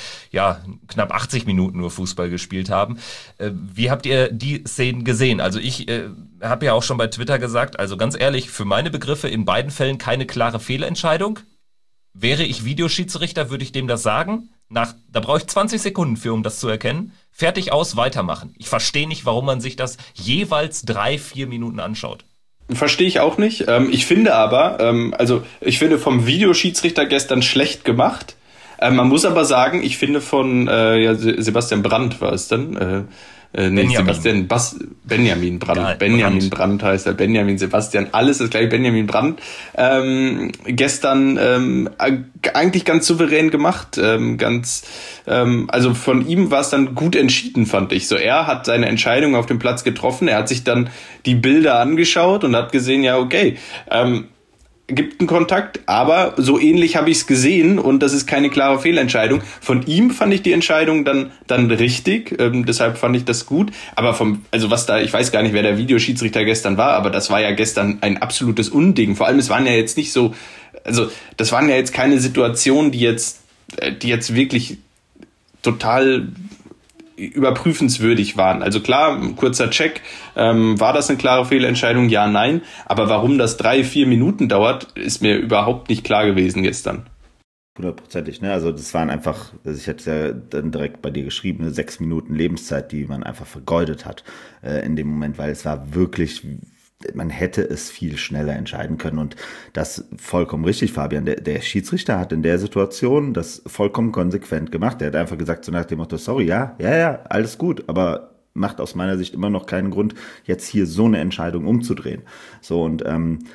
knapp 80 Minuten nur Fußball gespielt haben. Wie habt ihr die Szenen gesehen? Also ich habe ja auch schon bei Twitter gesagt, also ganz ehrlich, für meine Begriffe in beiden Fällen keine klare Fehlentscheidung. Wäre ich Videoschiedsrichter, würde ich dem das sagen. Da brauche ich 20 Sekunden für, um das zu erkennen. Fertig, aus, weitermachen. Ich verstehe nicht, warum man sich das jeweils 3-4 Minuten anschaut. Verstehe ich auch nicht. Ich finde aber, ich finde vom Videoschiedsrichter gestern schlecht gemacht. Man muss aber sagen, ich finde von Sebastian Brandt war es dann. Benjamin Brandt. Geil, Benjamin Brandt heißt er. Benjamin Sebastian, alles ist gleich Benjamin Brandt. Gestern eigentlich ganz souverän gemacht. Also von ihm war es dann gut entschieden, fand ich. So, er hat seine Entscheidung auf dem Platz getroffen. Er hat sich dann die Bilder angeschaut und hat gesehen, ja, okay, gibt einen Kontakt, aber so ähnlich habe ich es gesehen und das ist keine klare Fehlentscheidung. Von ihm fand ich die Entscheidung dann richtig, deshalb fand ich das gut. Aber ich weiß gar nicht, wer der Videoschiedsrichter gestern war, aber das war ja gestern ein absolutes Unding. Vor allem, es waren ja jetzt nicht so, also das waren ja jetzt keine Situationen, die jetzt wirklich total überprüfenswürdig waren. Also klar, kurzer Check, war das eine klare Fehlentscheidung? Ja, nein. Aber warum das 3-4 Minuten dauert, ist mir überhaupt nicht klar gewesen gestern. 100%, ne? Also das waren einfach, ich hätte es ja dann direkt bei dir geschrieben, 6 Minuten Lebenszeit, die man einfach vergeudet hat in dem Moment, weil es war wirklich, man hätte es viel schneller entscheiden können und das vollkommen richtig, Fabian. Der Schiedsrichter hat in der Situation das vollkommen konsequent gemacht. Der hat einfach gesagt, so nach dem Motto, sorry, ja, alles gut, aber macht aus meiner Sicht immer noch keinen Grund, jetzt hier so eine Entscheidung umzudrehen. So und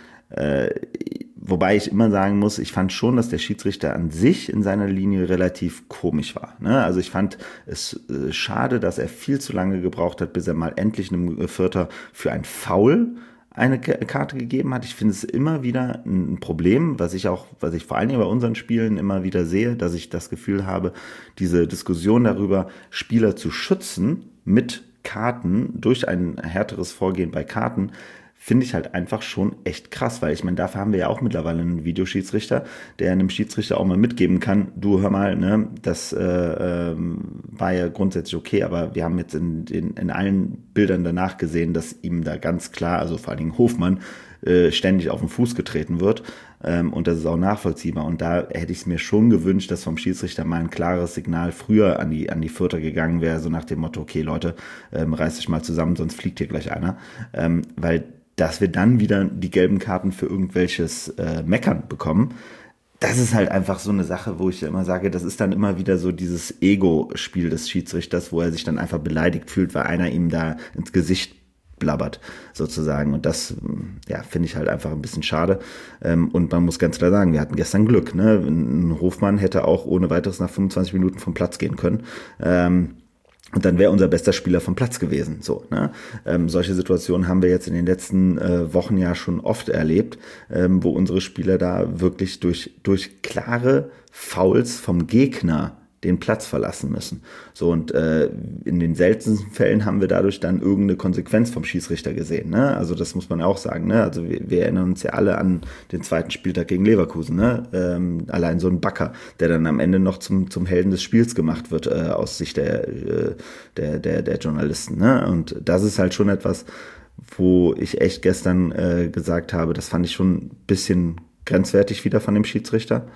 wobei ich immer sagen muss, ich fand schon, dass der Schiedsrichter an sich in seiner Linie relativ komisch war. Ne? Also ich fand es schade, dass er viel zu lange gebraucht hat, bis er mal endlich einem Vierter für ein Foul eine Karte gegeben hat. Ich finde es immer wieder ein Problem, was ich vor allen Dingen bei unseren Spielen immer wieder sehe, dass ich das Gefühl habe, diese Diskussion darüber, Spieler zu schützen mit Karten durch ein härteres Vorgehen bei Karten, finde ich halt einfach schon echt krass, weil ich meine, dafür haben wir ja auch mittlerweile einen Videoschiedsrichter, der einem Schiedsrichter auch mal mitgeben kann, du hör mal, ne, das war ja grundsätzlich okay, aber wir haben jetzt in allen Bildern danach gesehen, dass ihm da ganz klar, also vor allen Dingen Hofmann, ständig auf den Fuß getreten wird und das ist auch nachvollziehbar und da hätte ich es mir schon gewünscht, dass vom Schiedsrichter mal ein klares Signal früher an die Vierter gegangen wäre, so nach dem Motto, okay Leute, reißt euch mal zusammen, sonst fliegt hier gleich einer, weil dass wir dann wieder die gelben Karten für irgendwelches Meckern bekommen, das ist halt einfach so eine Sache, wo ich immer sage, das ist dann immer wieder so dieses Ego-Spiel des Schiedsrichters, wo er sich dann einfach beleidigt fühlt, weil einer ihm da ins Gesicht blabbert, sozusagen. Und das, ja, finde ich halt einfach ein bisschen schade. Und man muss ganz klar sagen, wir hatten gestern Glück. Ne? Ein Hofmann hätte auch ohne weiteres nach 25 Minuten vom Platz gehen können. Und dann wäre unser bester Spieler vom Platz gewesen. So, ne? Solche Situationen haben wir jetzt in den letzten Wochen ja schon oft erlebt, wo unsere Spieler da wirklich durch klare Fouls vom Gegner den Platz verlassen müssen. So und in den seltensten Fällen haben wir dadurch dann irgendeine Konsequenz vom Schiedsrichter gesehen. Ne? Also das muss man auch sagen. Ne? Also wir erinnern uns ja alle an den zweiten Spieltag gegen Leverkusen. Ne? Allein so ein Bakker, der dann am Ende noch zum Helden des Spiels gemacht wird aus Sicht der Journalisten. Ne? Und das ist halt schon etwas, wo ich echt gestern gesagt habe, das fand ich schon ein bisschen grenzwertig wieder von dem Schiedsrichter.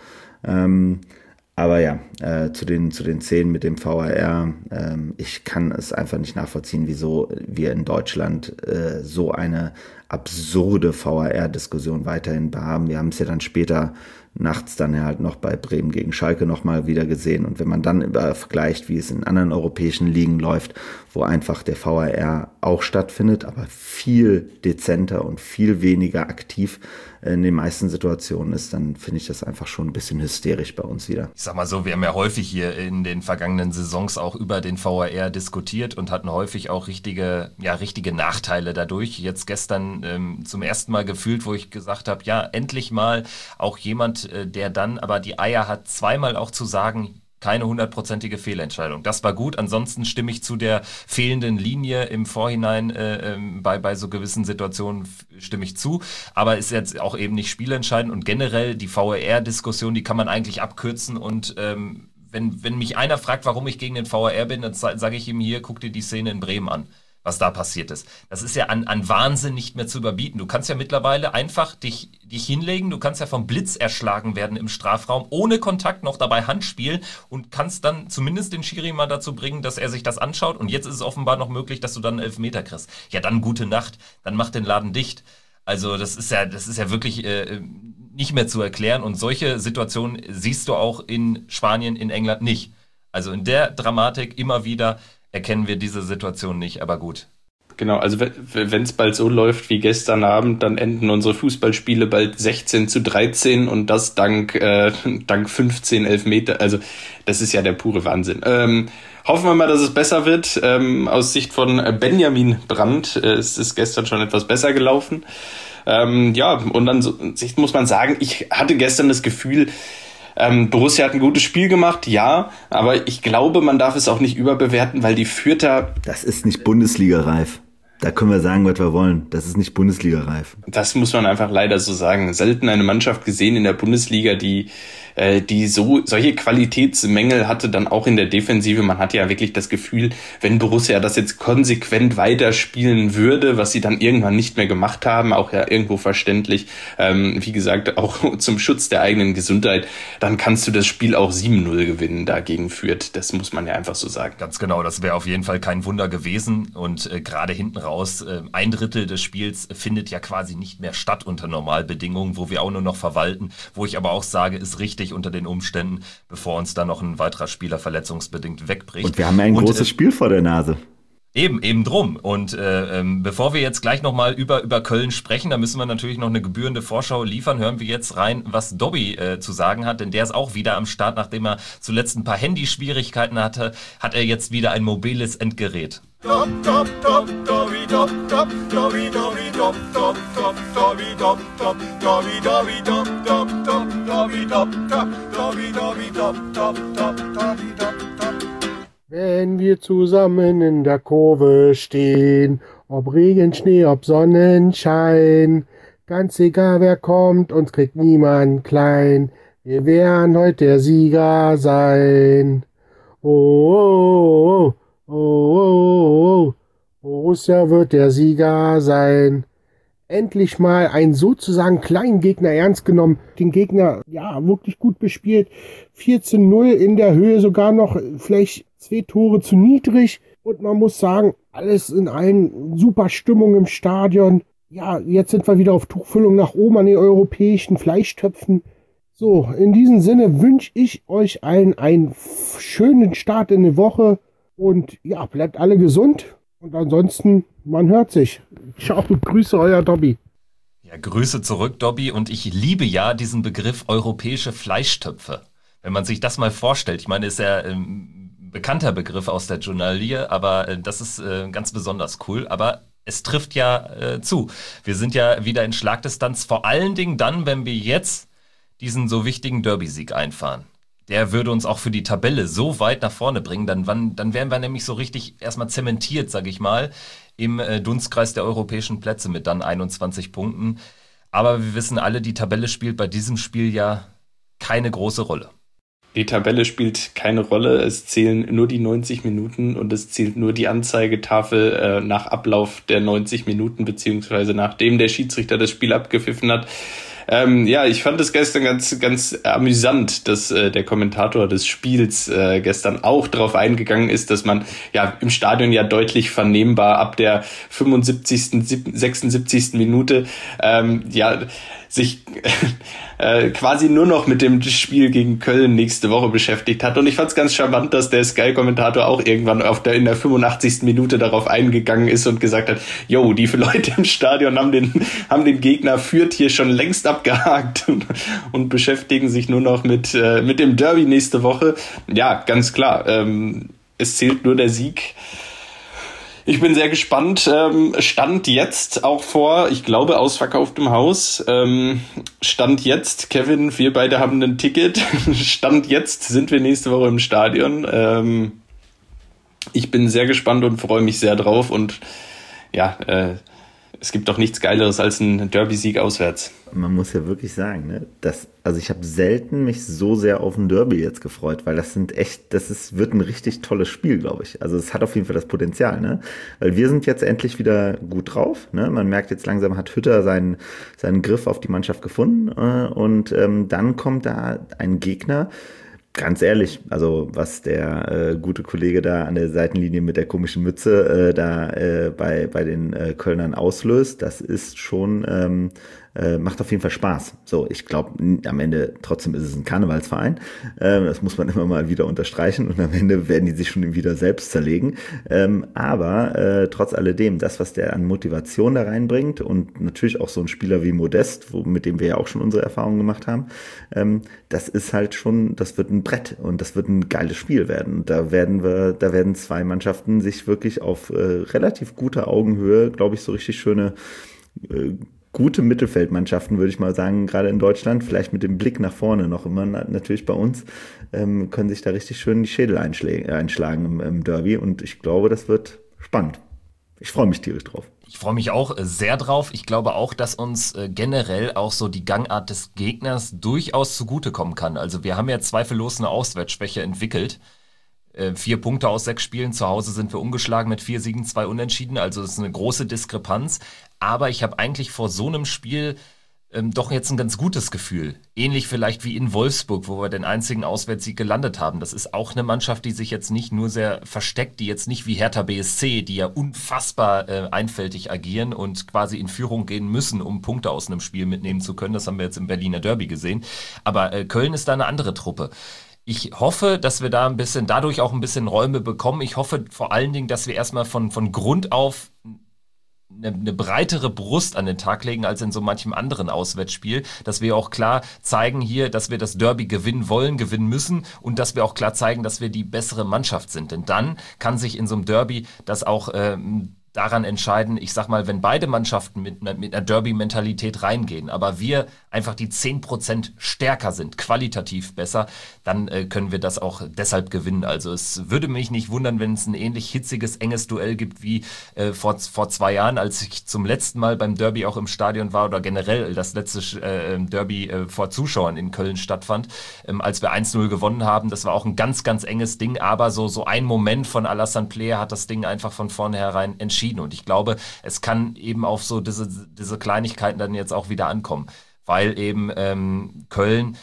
Aber ja, zu den Szenen mit dem VAR, ich kann es einfach nicht nachvollziehen, wieso wir in Deutschland so eine absurde VAR-Diskussion weiterhin haben. Wir haben es ja dann später nachts dann halt noch bei Bremen gegen Schalke nochmal wieder gesehen. Und wenn man dann vergleicht, wie es in anderen europäischen Ligen läuft, wo einfach der VAR auch stattfindet, aber viel dezenter und viel weniger aktiv in den meisten Situationen ist, dann finde ich das einfach schon ein bisschen hysterisch bei uns wieder. Ich sag mal so, wir haben ja häufig hier in den vergangenen Saisons auch über den VAR diskutiert und hatten häufig auch richtige Nachteile dadurch. Jetzt gestern zum ersten Mal gefühlt, wo ich gesagt habe, ja, endlich mal auch jemand, der dann aber die Eier hat, zweimal auch zu sagen, keine 100%ige Fehlentscheidung. Das war gut. Ansonsten stimme ich zu der fehlenden Linie im Vorhinein bei so gewissen Situationen stimme ich zu. Aber ist jetzt auch eben nicht spielentscheidend. Und generell die VAR-Diskussion, die kann man eigentlich abkürzen. Und wenn mich einer fragt, warum ich gegen den VAR bin, dann sage ich ihm hier, guck dir die Szene in Bremen an, was da passiert ist. Das ist ja an Wahnsinn nicht mehr zu überbieten. Du kannst ja mittlerweile einfach dich hinlegen, du kannst ja vom Blitz erschlagen werden im Strafraum, ohne Kontakt noch dabei Hand spielen und kannst dann zumindest den Schiri mal dazu bringen, dass er sich das anschaut. Und jetzt ist es offenbar noch möglich, dass du dann einen Elfmeter kriegst. Ja, dann gute Nacht, dann mach den Laden dicht. Also das ist ja wirklich nicht mehr zu erklären. Und solche Situationen siehst du auch in Spanien, in England nicht. Also in der Dramatik immer wieder erkennen wir diese Situation nicht, aber gut. Genau, also wenn es bald so läuft wie gestern Abend, dann enden unsere Fußballspiele bald 16-13 und das dank 15 Elfmeter. Also das ist ja der pure Wahnsinn. Hoffen wir mal, dass es besser wird. Aus Sicht von Benjamin Brandt ist es gestern schon etwas besser gelaufen. Ja, und an Sicht muss man sagen, ich hatte gestern das Gefühl, Borussia hat ein gutes Spiel gemacht, ja, aber ich glaube, man darf es auch nicht überbewerten, weil die Fürther... Das ist nicht Bundesliga-reif. Da können wir sagen, was wir wollen. Das ist nicht Bundesliga-reif. Das muss man einfach leider so sagen. Selten eine Mannschaft gesehen in der Bundesliga, die die solche Qualitätsmängel hatte, dann auch in der Defensive. Man hatte ja wirklich das Gefühl, wenn Borussia das jetzt konsequent weiterspielen würde, was sie dann irgendwann nicht mehr gemacht haben, auch ja irgendwo verständlich, wie gesagt, auch zum Schutz der eigenen Gesundheit, dann kannst du das Spiel auch 7-0 gewinnen dagegen Fürth. Das muss man ja einfach so sagen. Ganz genau, das wäre auf jeden Fall kein Wunder gewesen und gerade hinten raus, 1/3 des Spiels findet ja quasi nicht mehr statt unter Normalbedingungen, wo wir auch nur noch verwalten, wo ich aber auch sage, ist richtig unter den Umständen, bevor uns dann noch ein weiterer Spieler verletzungsbedingt wegbricht. Und wir haben ja ein großes Spiel vor der Nase. Eben drum. Und bevor wir jetzt gleich nochmal über Köln sprechen, da müssen wir natürlich noch eine gebührende Vorschau liefern. Hören wir jetzt rein, was Dobby zu sagen hat, denn der ist auch wieder am Start. Nachdem er zuletzt ein paar Handyschwierigkeiten hatte, hat er jetzt wieder ein mobiles Endgerät. Wenn wir zusammen in der Kurve stehen, ob Regen, Schnee, ob Sonnenschein, ganz egal wer kommt, uns kriegt niemand klein, wir werden heute der Sieger sein. Oh, oh, oh, oh, oh, oh, Borussia wird der Sieger sein. Endlich mal einen sozusagen kleinen Gegner ernst genommen, den Gegner ja wirklich gut bespielt, 14-0 in der Höhe, sogar noch vielleicht 2 Tore zu niedrig und man muss sagen, alles in allem super Stimmung im Stadion. Ja, jetzt sind wir wieder auf Tuchfüllung nach oben an den europäischen Fleischtöpfen. So, in diesem Sinne wünsche ich euch allen einen schönen Start in die Woche und ja, bleibt alle gesund und ansonsten, man hört sich. Ciao, Grüße, euer Dobby. Ja, Grüße zurück, Dobby, und ich liebe ja diesen Begriff europäische Fleischtöpfe. Wenn man sich das mal vorstellt, ich meine, ist ja bekannter Begriff aus der Journalie, aber das ist ganz besonders cool. Aber es trifft ja zu. Wir sind ja wieder in Schlagdistanz, vor allen Dingen dann, wenn wir jetzt diesen so wichtigen Derby-Sieg einfahren. Der würde uns auch für die Tabelle so weit nach vorne bringen, dann wären wir nämlich so richtig erstmal zementiert, sage ich mal, im Dunstkreis der europäischen Plätze mit dann 21 Punkten. Aber wir wissen alle, die Tabelle spielt bei diesem Spiel ja keine große Rolle. Die Tabelle spielt keine Rolle, es zählen nur die 90 Minuten und es zählt nur die Anzeigetafel nach Ablauf der 90 Minuten, beziehungsweise nachdem der Schiedsrichter das Spiel abgepfiffen hat. Ja, ich fand es gestern ganz amüsant, dass der Kommentator des Spiels gestern auch darauf eingegangen ist, dass man ja im Stadion ja deutlich vernehmbar ab der 75., 76. Minute sich quasi nur noch mit dem Spiel gegen Köln nächste Woche beschäftigt hat. Und ich fand es ganz charmant, dass der Sky-Kommentator auch irgendwann in der 85. Minute darauf eingegangen ist und gesagt hat, jo, die Leute im Stadion haben den Gegner Fürth hier schon längst abgehakt und beschäftigen sich nur noch mit dem Derby nächste Woche. Ja, ganz klar. Es zählt nur der Sieg. Ich bin sehr gespannt. Stand jetzt auch vor, ich glaube, ausverkauftem Haus. Stand jetzt, Kevin, wir beide haben ein Ticket. Stand jetzt sind wir nächste Woche im Stadion. Ich bin sehr gespannt und freue mich sehr drauf. Und ja, es gibt doch nichts Geileres als ein Derby-Sieg auswärts. Man muss ja wirklich sagen, ne, also ich habe selten mich so sehr auf ein Derby jetzt gefreut, weil wird ein richtig tolles Spiel, glaube ich. Also es hat auf jeden Fall das Potenzial, ne? Weil wir sind jetzt endlich wieder gut drauf, ne? Man merkt jetzt langsam, hat Hütter seinen Griff auf die Mannschaft gefunden und dann kommt da ein Gegner. Ganz ehrlich, also was der gute Kollege da an der Seitenlinie mit der komischen Mütze bei den Kölnern auslöst, das ist schon macht auf jeden Fall Spaß. So, ich glaube, am Ende trotzdem ist es ein Karnevalsverein. Das muss man immer mal wieder unterstreichen und am Ende werden die sich schon wieder selbst zerlegen. Aber trotz alledem, das, was der an Motivation da reinbringt und natürlich auch so ein Spieler wie Modest, mit dem wir ja auch schon unsere Erfahrungen gemacht haben, das ist halt schon, das wird ein Brett und das wird ein geiles Spiel werden. Und da werden zwei Mannschaften sich wirklich auf relativ guter Augenhöhe, glaube ich, so richtig schöne gute Mittelfeldmannschaften, würde ich mal sagen, gerade in Deutschland, vielleicht mit dem Blick nach vorne noch immer natürlich bei uns, können sich da richtig schön die Schädel einschlagen im Derby und ich glaube, das wird spannend. Ich freue mich tierisch drauf. Ich freue mich auch sehr drauf. Ich glaube auch, dass uns generell auch so die Gangart des Gegners durchaus zugutekommen kann. Also wir haben ja zweifellos eine Auswärtsschwäche entwickelt. 4 Punkte aus 6 Spielen. Zu Hause sind wir ungeschlagen mit 4 Siegen, 2 Unentschieden. Also das ist eine große Diskrepanz. Aber ich habe eigentlich vor so einem Spiel doch jetzt ein ganz gutes Gefühl. Ähnlich vielleicht wie in Wolfsburg, wo wir den einzigen Auswärtssieg gelandet haben. Das ist auch eine Mannschaft, die sich jetzt nicht nur sehr versteckt, die jetzt nicht wie Hertha BSC, die ja unfassbar einfältig agieren und quasi in Führung gehen müssen, um Punkte aus einem Spiel mitnehmen zu können. Das haben wir jetzt im Berliner Derby gesehen. Aber Köln ist da eine andere Truppe. Ich hoffe, dass wir da dadurch auch ein bisschen Räume bekommen. Ich hoffe vor allen Dingen, dass wir erstmal von Grund auf eine breitere Brust an den Tag legen als in so manchem anderen Auswärtsspiel, dass wir auch klar zeigen hier, dass wir das Derby gewinnen wollen, gewinnen müssen und dass wir auch klar zeigen, dass wir die bessere Mannschaft sind. Denn dann kann sich in so einem Derby das auch daran entscheiden, ich sag mal, wenn beide Mannschaften mit einer Derby-Mentalität reingehen, aber wir einfach die 10% stärker sind, qualitativ besser, dann können wir das auch deshalb gewinnen. Also es würde mich nicht wundern, wenn es ein ähnlich hitziges, enges Duell gibt wie vor 2 Jahren, als ich zum letzten Mal beim Derby auch im Stadion war oder generell das letzte Derby vor Zuschauern in Köln stattfand, als wir 1-0 gewonnen haben. Das war auch ein ganz, ganz enges Ding, aber so ein Moment von Alassane Player hat das Ding einfach von vornherein entschieden. Und ich glaube, es kann eben auf so diese Kleinigkeiten dann jetzt auch wieder ankommen, weil eben Köln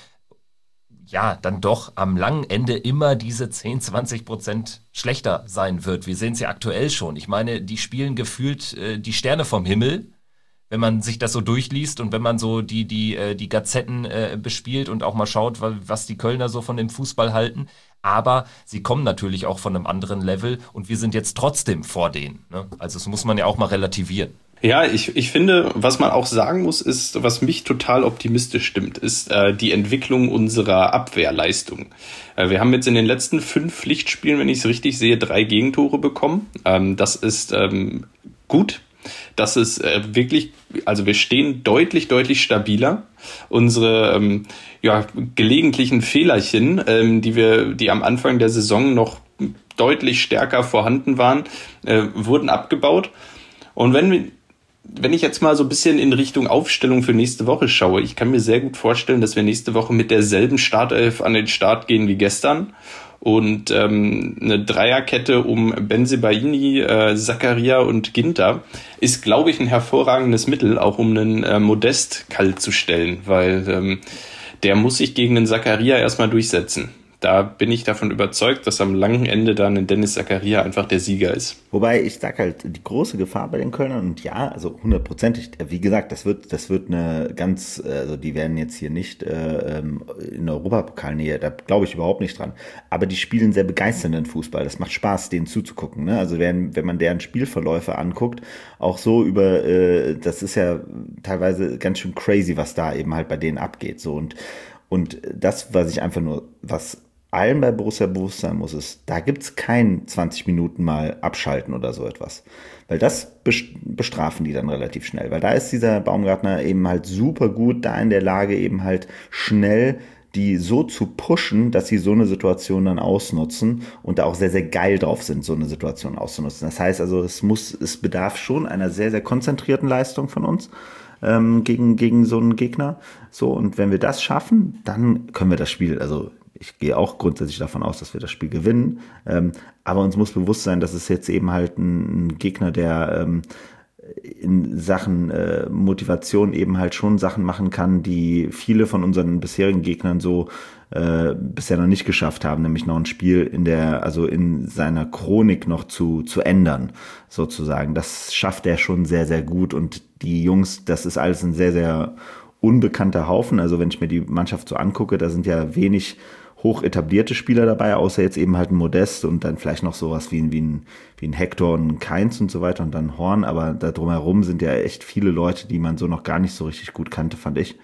ja dann doch am langen Ende immer diese 10-20% schlechter sein wird. Wir sehen es ja aktuell schon. Ich meine, die spielen gefühlt die Sterne vom Himmel, wenn man sich das so durchliest und wenn man so die Gazetten bespielt und auch mal schaut, was die Kölner so von dem Fußball halten. Aber sie kommen natürlich auch von einem anderen Level und wir sind jetzt trotzdem vor denen. Ne? Also das muss man ja auch mal relativieren. Ja, ich finde, was man auch sagen muss, ist, was mich total optimistisch stimmt, ist die Entwicklung unserer Abwehrleistung. Wir haben jetzt in den letzten 5 Pflichtspielen, wenn ich es richtig sehe, 3 Gegentore bekommen. Das ist gut. Das ist wirklich, also wir stehen deutlich stabiler. Unsere gelegentlichen Fehlerchen, die am Anfang der Saison noch deutlich stärker vorhanden waren, wurden abgebaut. Und wenn ich jetzt mal so ein bisschen in Richtung Aufstellung für nächste Woche schaue, ich kann mir sehr gut vorstellen, dass wir nächste Woche mit derselben Startelf an den Start gehen wie gestern. Und eine Dreierkette um Bensebaini, Zakaria und Ginter ist, glaube ich, ein hervorragendes Mittel, auch um einen Modest kalt zu stellen, weil der muss sich gegen den Zakaria erstmal durchsetzen. Da bin ich davon überzeugt, dass am langen Ende dann ein Dennis Zakaria einfach der Sieger ist. Wobei ich sag halt, die große Gefahr bei den Kölnern, und ja, also 100%, wie gesagt, das wird eine ganz, also die werden jetzt hier nicht in Europapokalnähe, da glaube ich überhaupt nicht dran. Aber die spielen sehr begeisternden Fußball. Das macht Spaß, denen zuzugucken. Ne? Also wenn man deren Spielverläufe anguckt, auch so das ist ja teilweise ganz schön crazy, was da eben halt bei denen abgeht. So und das, was allen bei Borussia bewusst sein muss, ist, da gibt's kein 20 Minuten mal abschalten oder so etwas. Weil das bestrafen die dann relativ schnell. Weil da ist dieser Baumgartner eben halt super gut da in der Lage, eben halt schnell die so zu pushen, dass sie so eine Situation dann ausnutzen und da auch sehr, sehr geil drauf sind, so eine Situation auszunutzen. Das heißt also, es bedarf schon einer sehr, sehr konzentrierten Leistung von uns gegen so einen Gegner. So, und wenn wir das schaffen, dann können wir das Spiel, also ich gehe auch grundsätzlich davon aus, dass wir das Spiel gewinnen, aber uns muss bewusst sein, dass es jetzt eben halt ein Gegner, der in Sachen Motivation eben halt schon Sachen machen kann, die viele von unseren bisherigen Gegnern so bisher noch nicht geschafft haben, nämlich noch ein Spiel in seiner Chronik noch zu ändern, sozusagen. Das schafft er schon sehr, sehr gut und die Jungs, das ist alles ein sehr, sehr unbekannter Haufen. Also wenn ich mir die Mannschaft so angucke, da sind ja wenig hoch etablierte Spieler dabei, außer jetzt eben halt ein Modest und dann vielleicht noch sowas wie ein Hector und ein Keins und so weiter und dann Horn, aber da drumherum sind ja echt viele Leute, die man so noch gar nicht so richtig gut kannte, fand ich.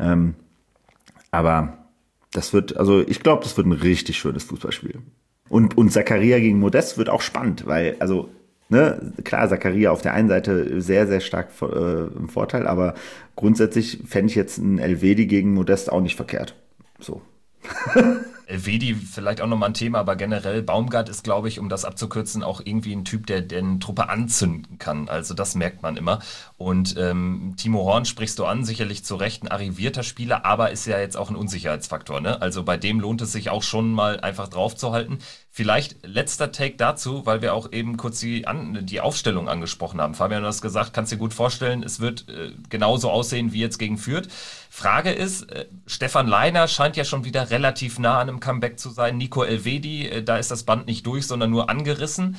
Aber ich glaube, das wird ein richtig schönes Fußballspiel. Und Zakaria gegen Modest wird auch spannend, weil, also, ne, klar, Zakaria auf der einen Seite sehr, sehr stark im Vorteil, aber grundsätzlich fände ich jetzt ein Elvedi gegen Modest auch nicht verkehrt. So. Elvedi vielleicht auch nochmal ein Thema, aber generell Baumgart ist, glaube ich, um das abzukürzen, auch irgendwie ein Typ, der eine Truppe anzünden kann. Also das merkt man immer. Und Timo Horn sprichst du an, sicherlich zu Recht ein arrivierter Spieler, aber ist ja jetzt auch ein Unsicherheitsfaktor, ne? Also bei dem lohnt es sich auch schon mal einfach draufzuhalten. Vielleicht letzter Take dazu, weil wir auch eben kurz die Aufstellung angesprochen haben. Fabian, du hast gesagt, kannst dir gut vorstellen, es wird genauso aussehen wie jetzt gegen Fürth. Frage ist, Stefan Leiner scheint ja schon wieder relativ nah an einem Comeback zu sein. Nico Elvedi, da ist das Band nicht durch, sondern nur angerissen.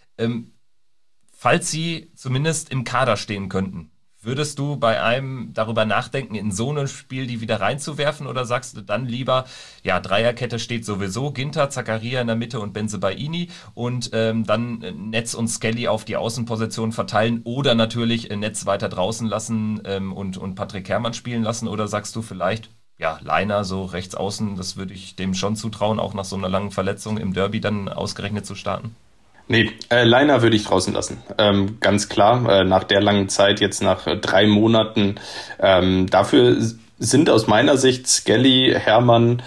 Falls sie zumindest im Kader stehen könnten, würdest du bei einem darüber nachdenken, in so ein Spiel die wieder reinzuwerfen, oder sagst du dann lieber, ja, Dreierkette steht sowieso, Ginter, Zakaria in der Mitte und Bensebaini und dann Netz und Skelly auf die Außenposition verteilen oder natürlich Netz weiter draußen lassen und Patrick Herrmann spielen lassen, oder sagst du vielleicht, ja, Leiner so rechts außen, das würde ich dem schon zutrauen, auch nach so einer langen Verletzung im Derby dann ausgerechnet zu starten? Nee, Leiner würde ich draußen lassen. Ganz klar, nach der langen Zeit, jetzt nach 3 Monaten. Dafür sind aus meiner Sicht Skelly, Herrmann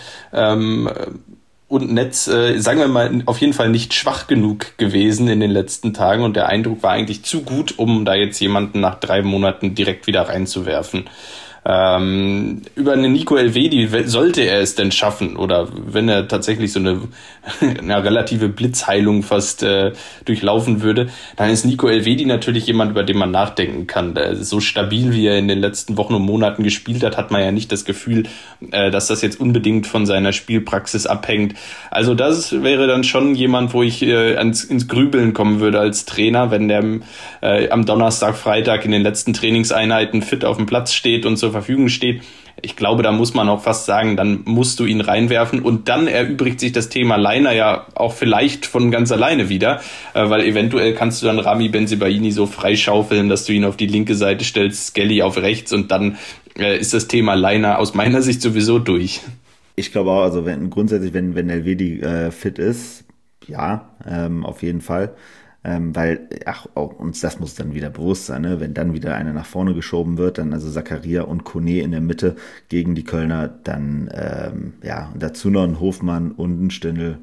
und Netz, sagen wir mal, auf jeden Fall nicht schwach genug gewesen in den letzten Tagen. Und der Eindruck war eigentlich zu gut, um da jetzt jemanden nach 3 Monaten direkt wieder reinzuwerfen. Über einen Nico Elvedi, sollte er es denn schaffen, oder wenn er tatsächlich so eine relative Blitzheilung fast durchlaufen würde, dann ist Nico Elvedi natürlich jemand, über den man nachdenken kann. So stabil, wie er in den letzten Wochen und Monaten gespielt hat man ja nicht das Gefühl, dass das jetzt unbedingt von seiner Spielpraxis abhängt. Also das wäre dann schon jemand, wo ich ins Grübeln kommen würde als Trainer, wenn der am Donnerstag, Freitag in den letzten Trainingseinheiten fit auf dem Platz steht und zur Verfügung steht. Ich glaube, da muss man auch fast sagen, dann musst du ihn reinwerfen, und dann erübrigt sich das Thema Leiner ja auch vielleicht von ganz alleine wieder, weil eventuell kannst du dann Rami Bensebaini so freischaufeln, dass du ihn auf die linke Seite stellst, Skelly auf rechts, und dann ist das Thema Leiner aus meiner Sicht sowieso durch. Ich glaube auch, also wenn Elvedi fit ist, ja, auf jeden Fall. Weil, auch uns das muss dann wieder bewusst sein, ne? Wenn dann wieder einer nach vorne geschoben wird, dann also Zakaria und Kone in der Mitte gegen die Kölner, dann, und dazu noch ein Hofmann und ein Stindl.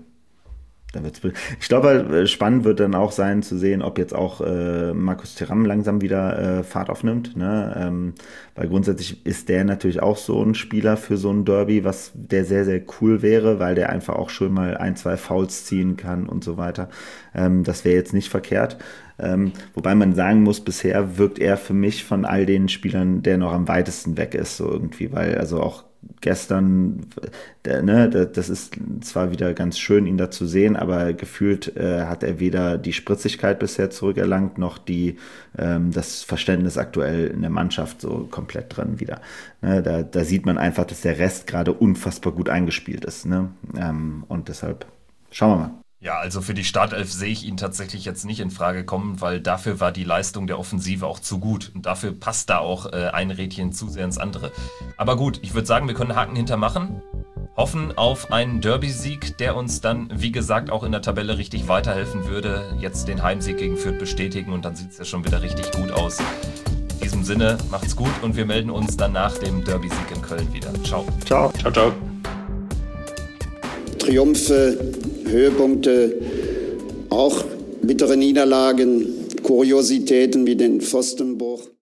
Ich glaube, spannend wird dann auch sein zu sehen, ob jetzt auch Markus Thuram langsam wieder Fahrt aufnimmt, ne? Weil grundsätzlich ist der natürlich auch so ein Spieler für so ein Derby, der sehr, sehr cool wäre, weil der einfach auch schön mal 1-2 Fouls ziehen kann und so weiter. Das wäre jetzt nicht verkehrt. Wobei man sagen muss, bisher wirkt er für mich von all den Spielern, der noch am weitesten weg ist, so irgendwie, weil also auch gestern, das ist zwar wieder ganz schön, ihn da zu sehen, aber gefühlt hat er weder die Spritzigkeit bisher zurückerlangt, noch das Verständnis aktuell in der Mannschaft so komplett drin wieder. Ne, da sieht man einfach, dass der Rest gerade unfassbar gut eingespielt ist. Ne? Und deshalb schauen wir mal. Ja, also für die Startelf sehe ich ihn tatsächlich jetzt nicht in Frage kommen, weil dafür war die Leistung der Offensive auch zu gut. Und dafür passt da auch ein Rädchen zu sehr ins andere. Aber gut, ich würde sagen, wir können Haken hintermachen. Hoffen auf einen Derby-Sieg, der uns dann, wie gesagt, auch in der Tabelle richtig weiterhelfen würde. Jetzt den Heimsieg gegen Fürth bestätigen und dann sieht es ja schon wieder richtig gut aus. In diesem Sinne, macht's gut und wir melden uns dann nach dem Derby-Sieg in Köln wieder. Ciao. Ciao. Ciao, ciao. Triumphe, Höhepunkte, auch bittere Niederlagen, Kuriositäten wie den Pfostenbruch.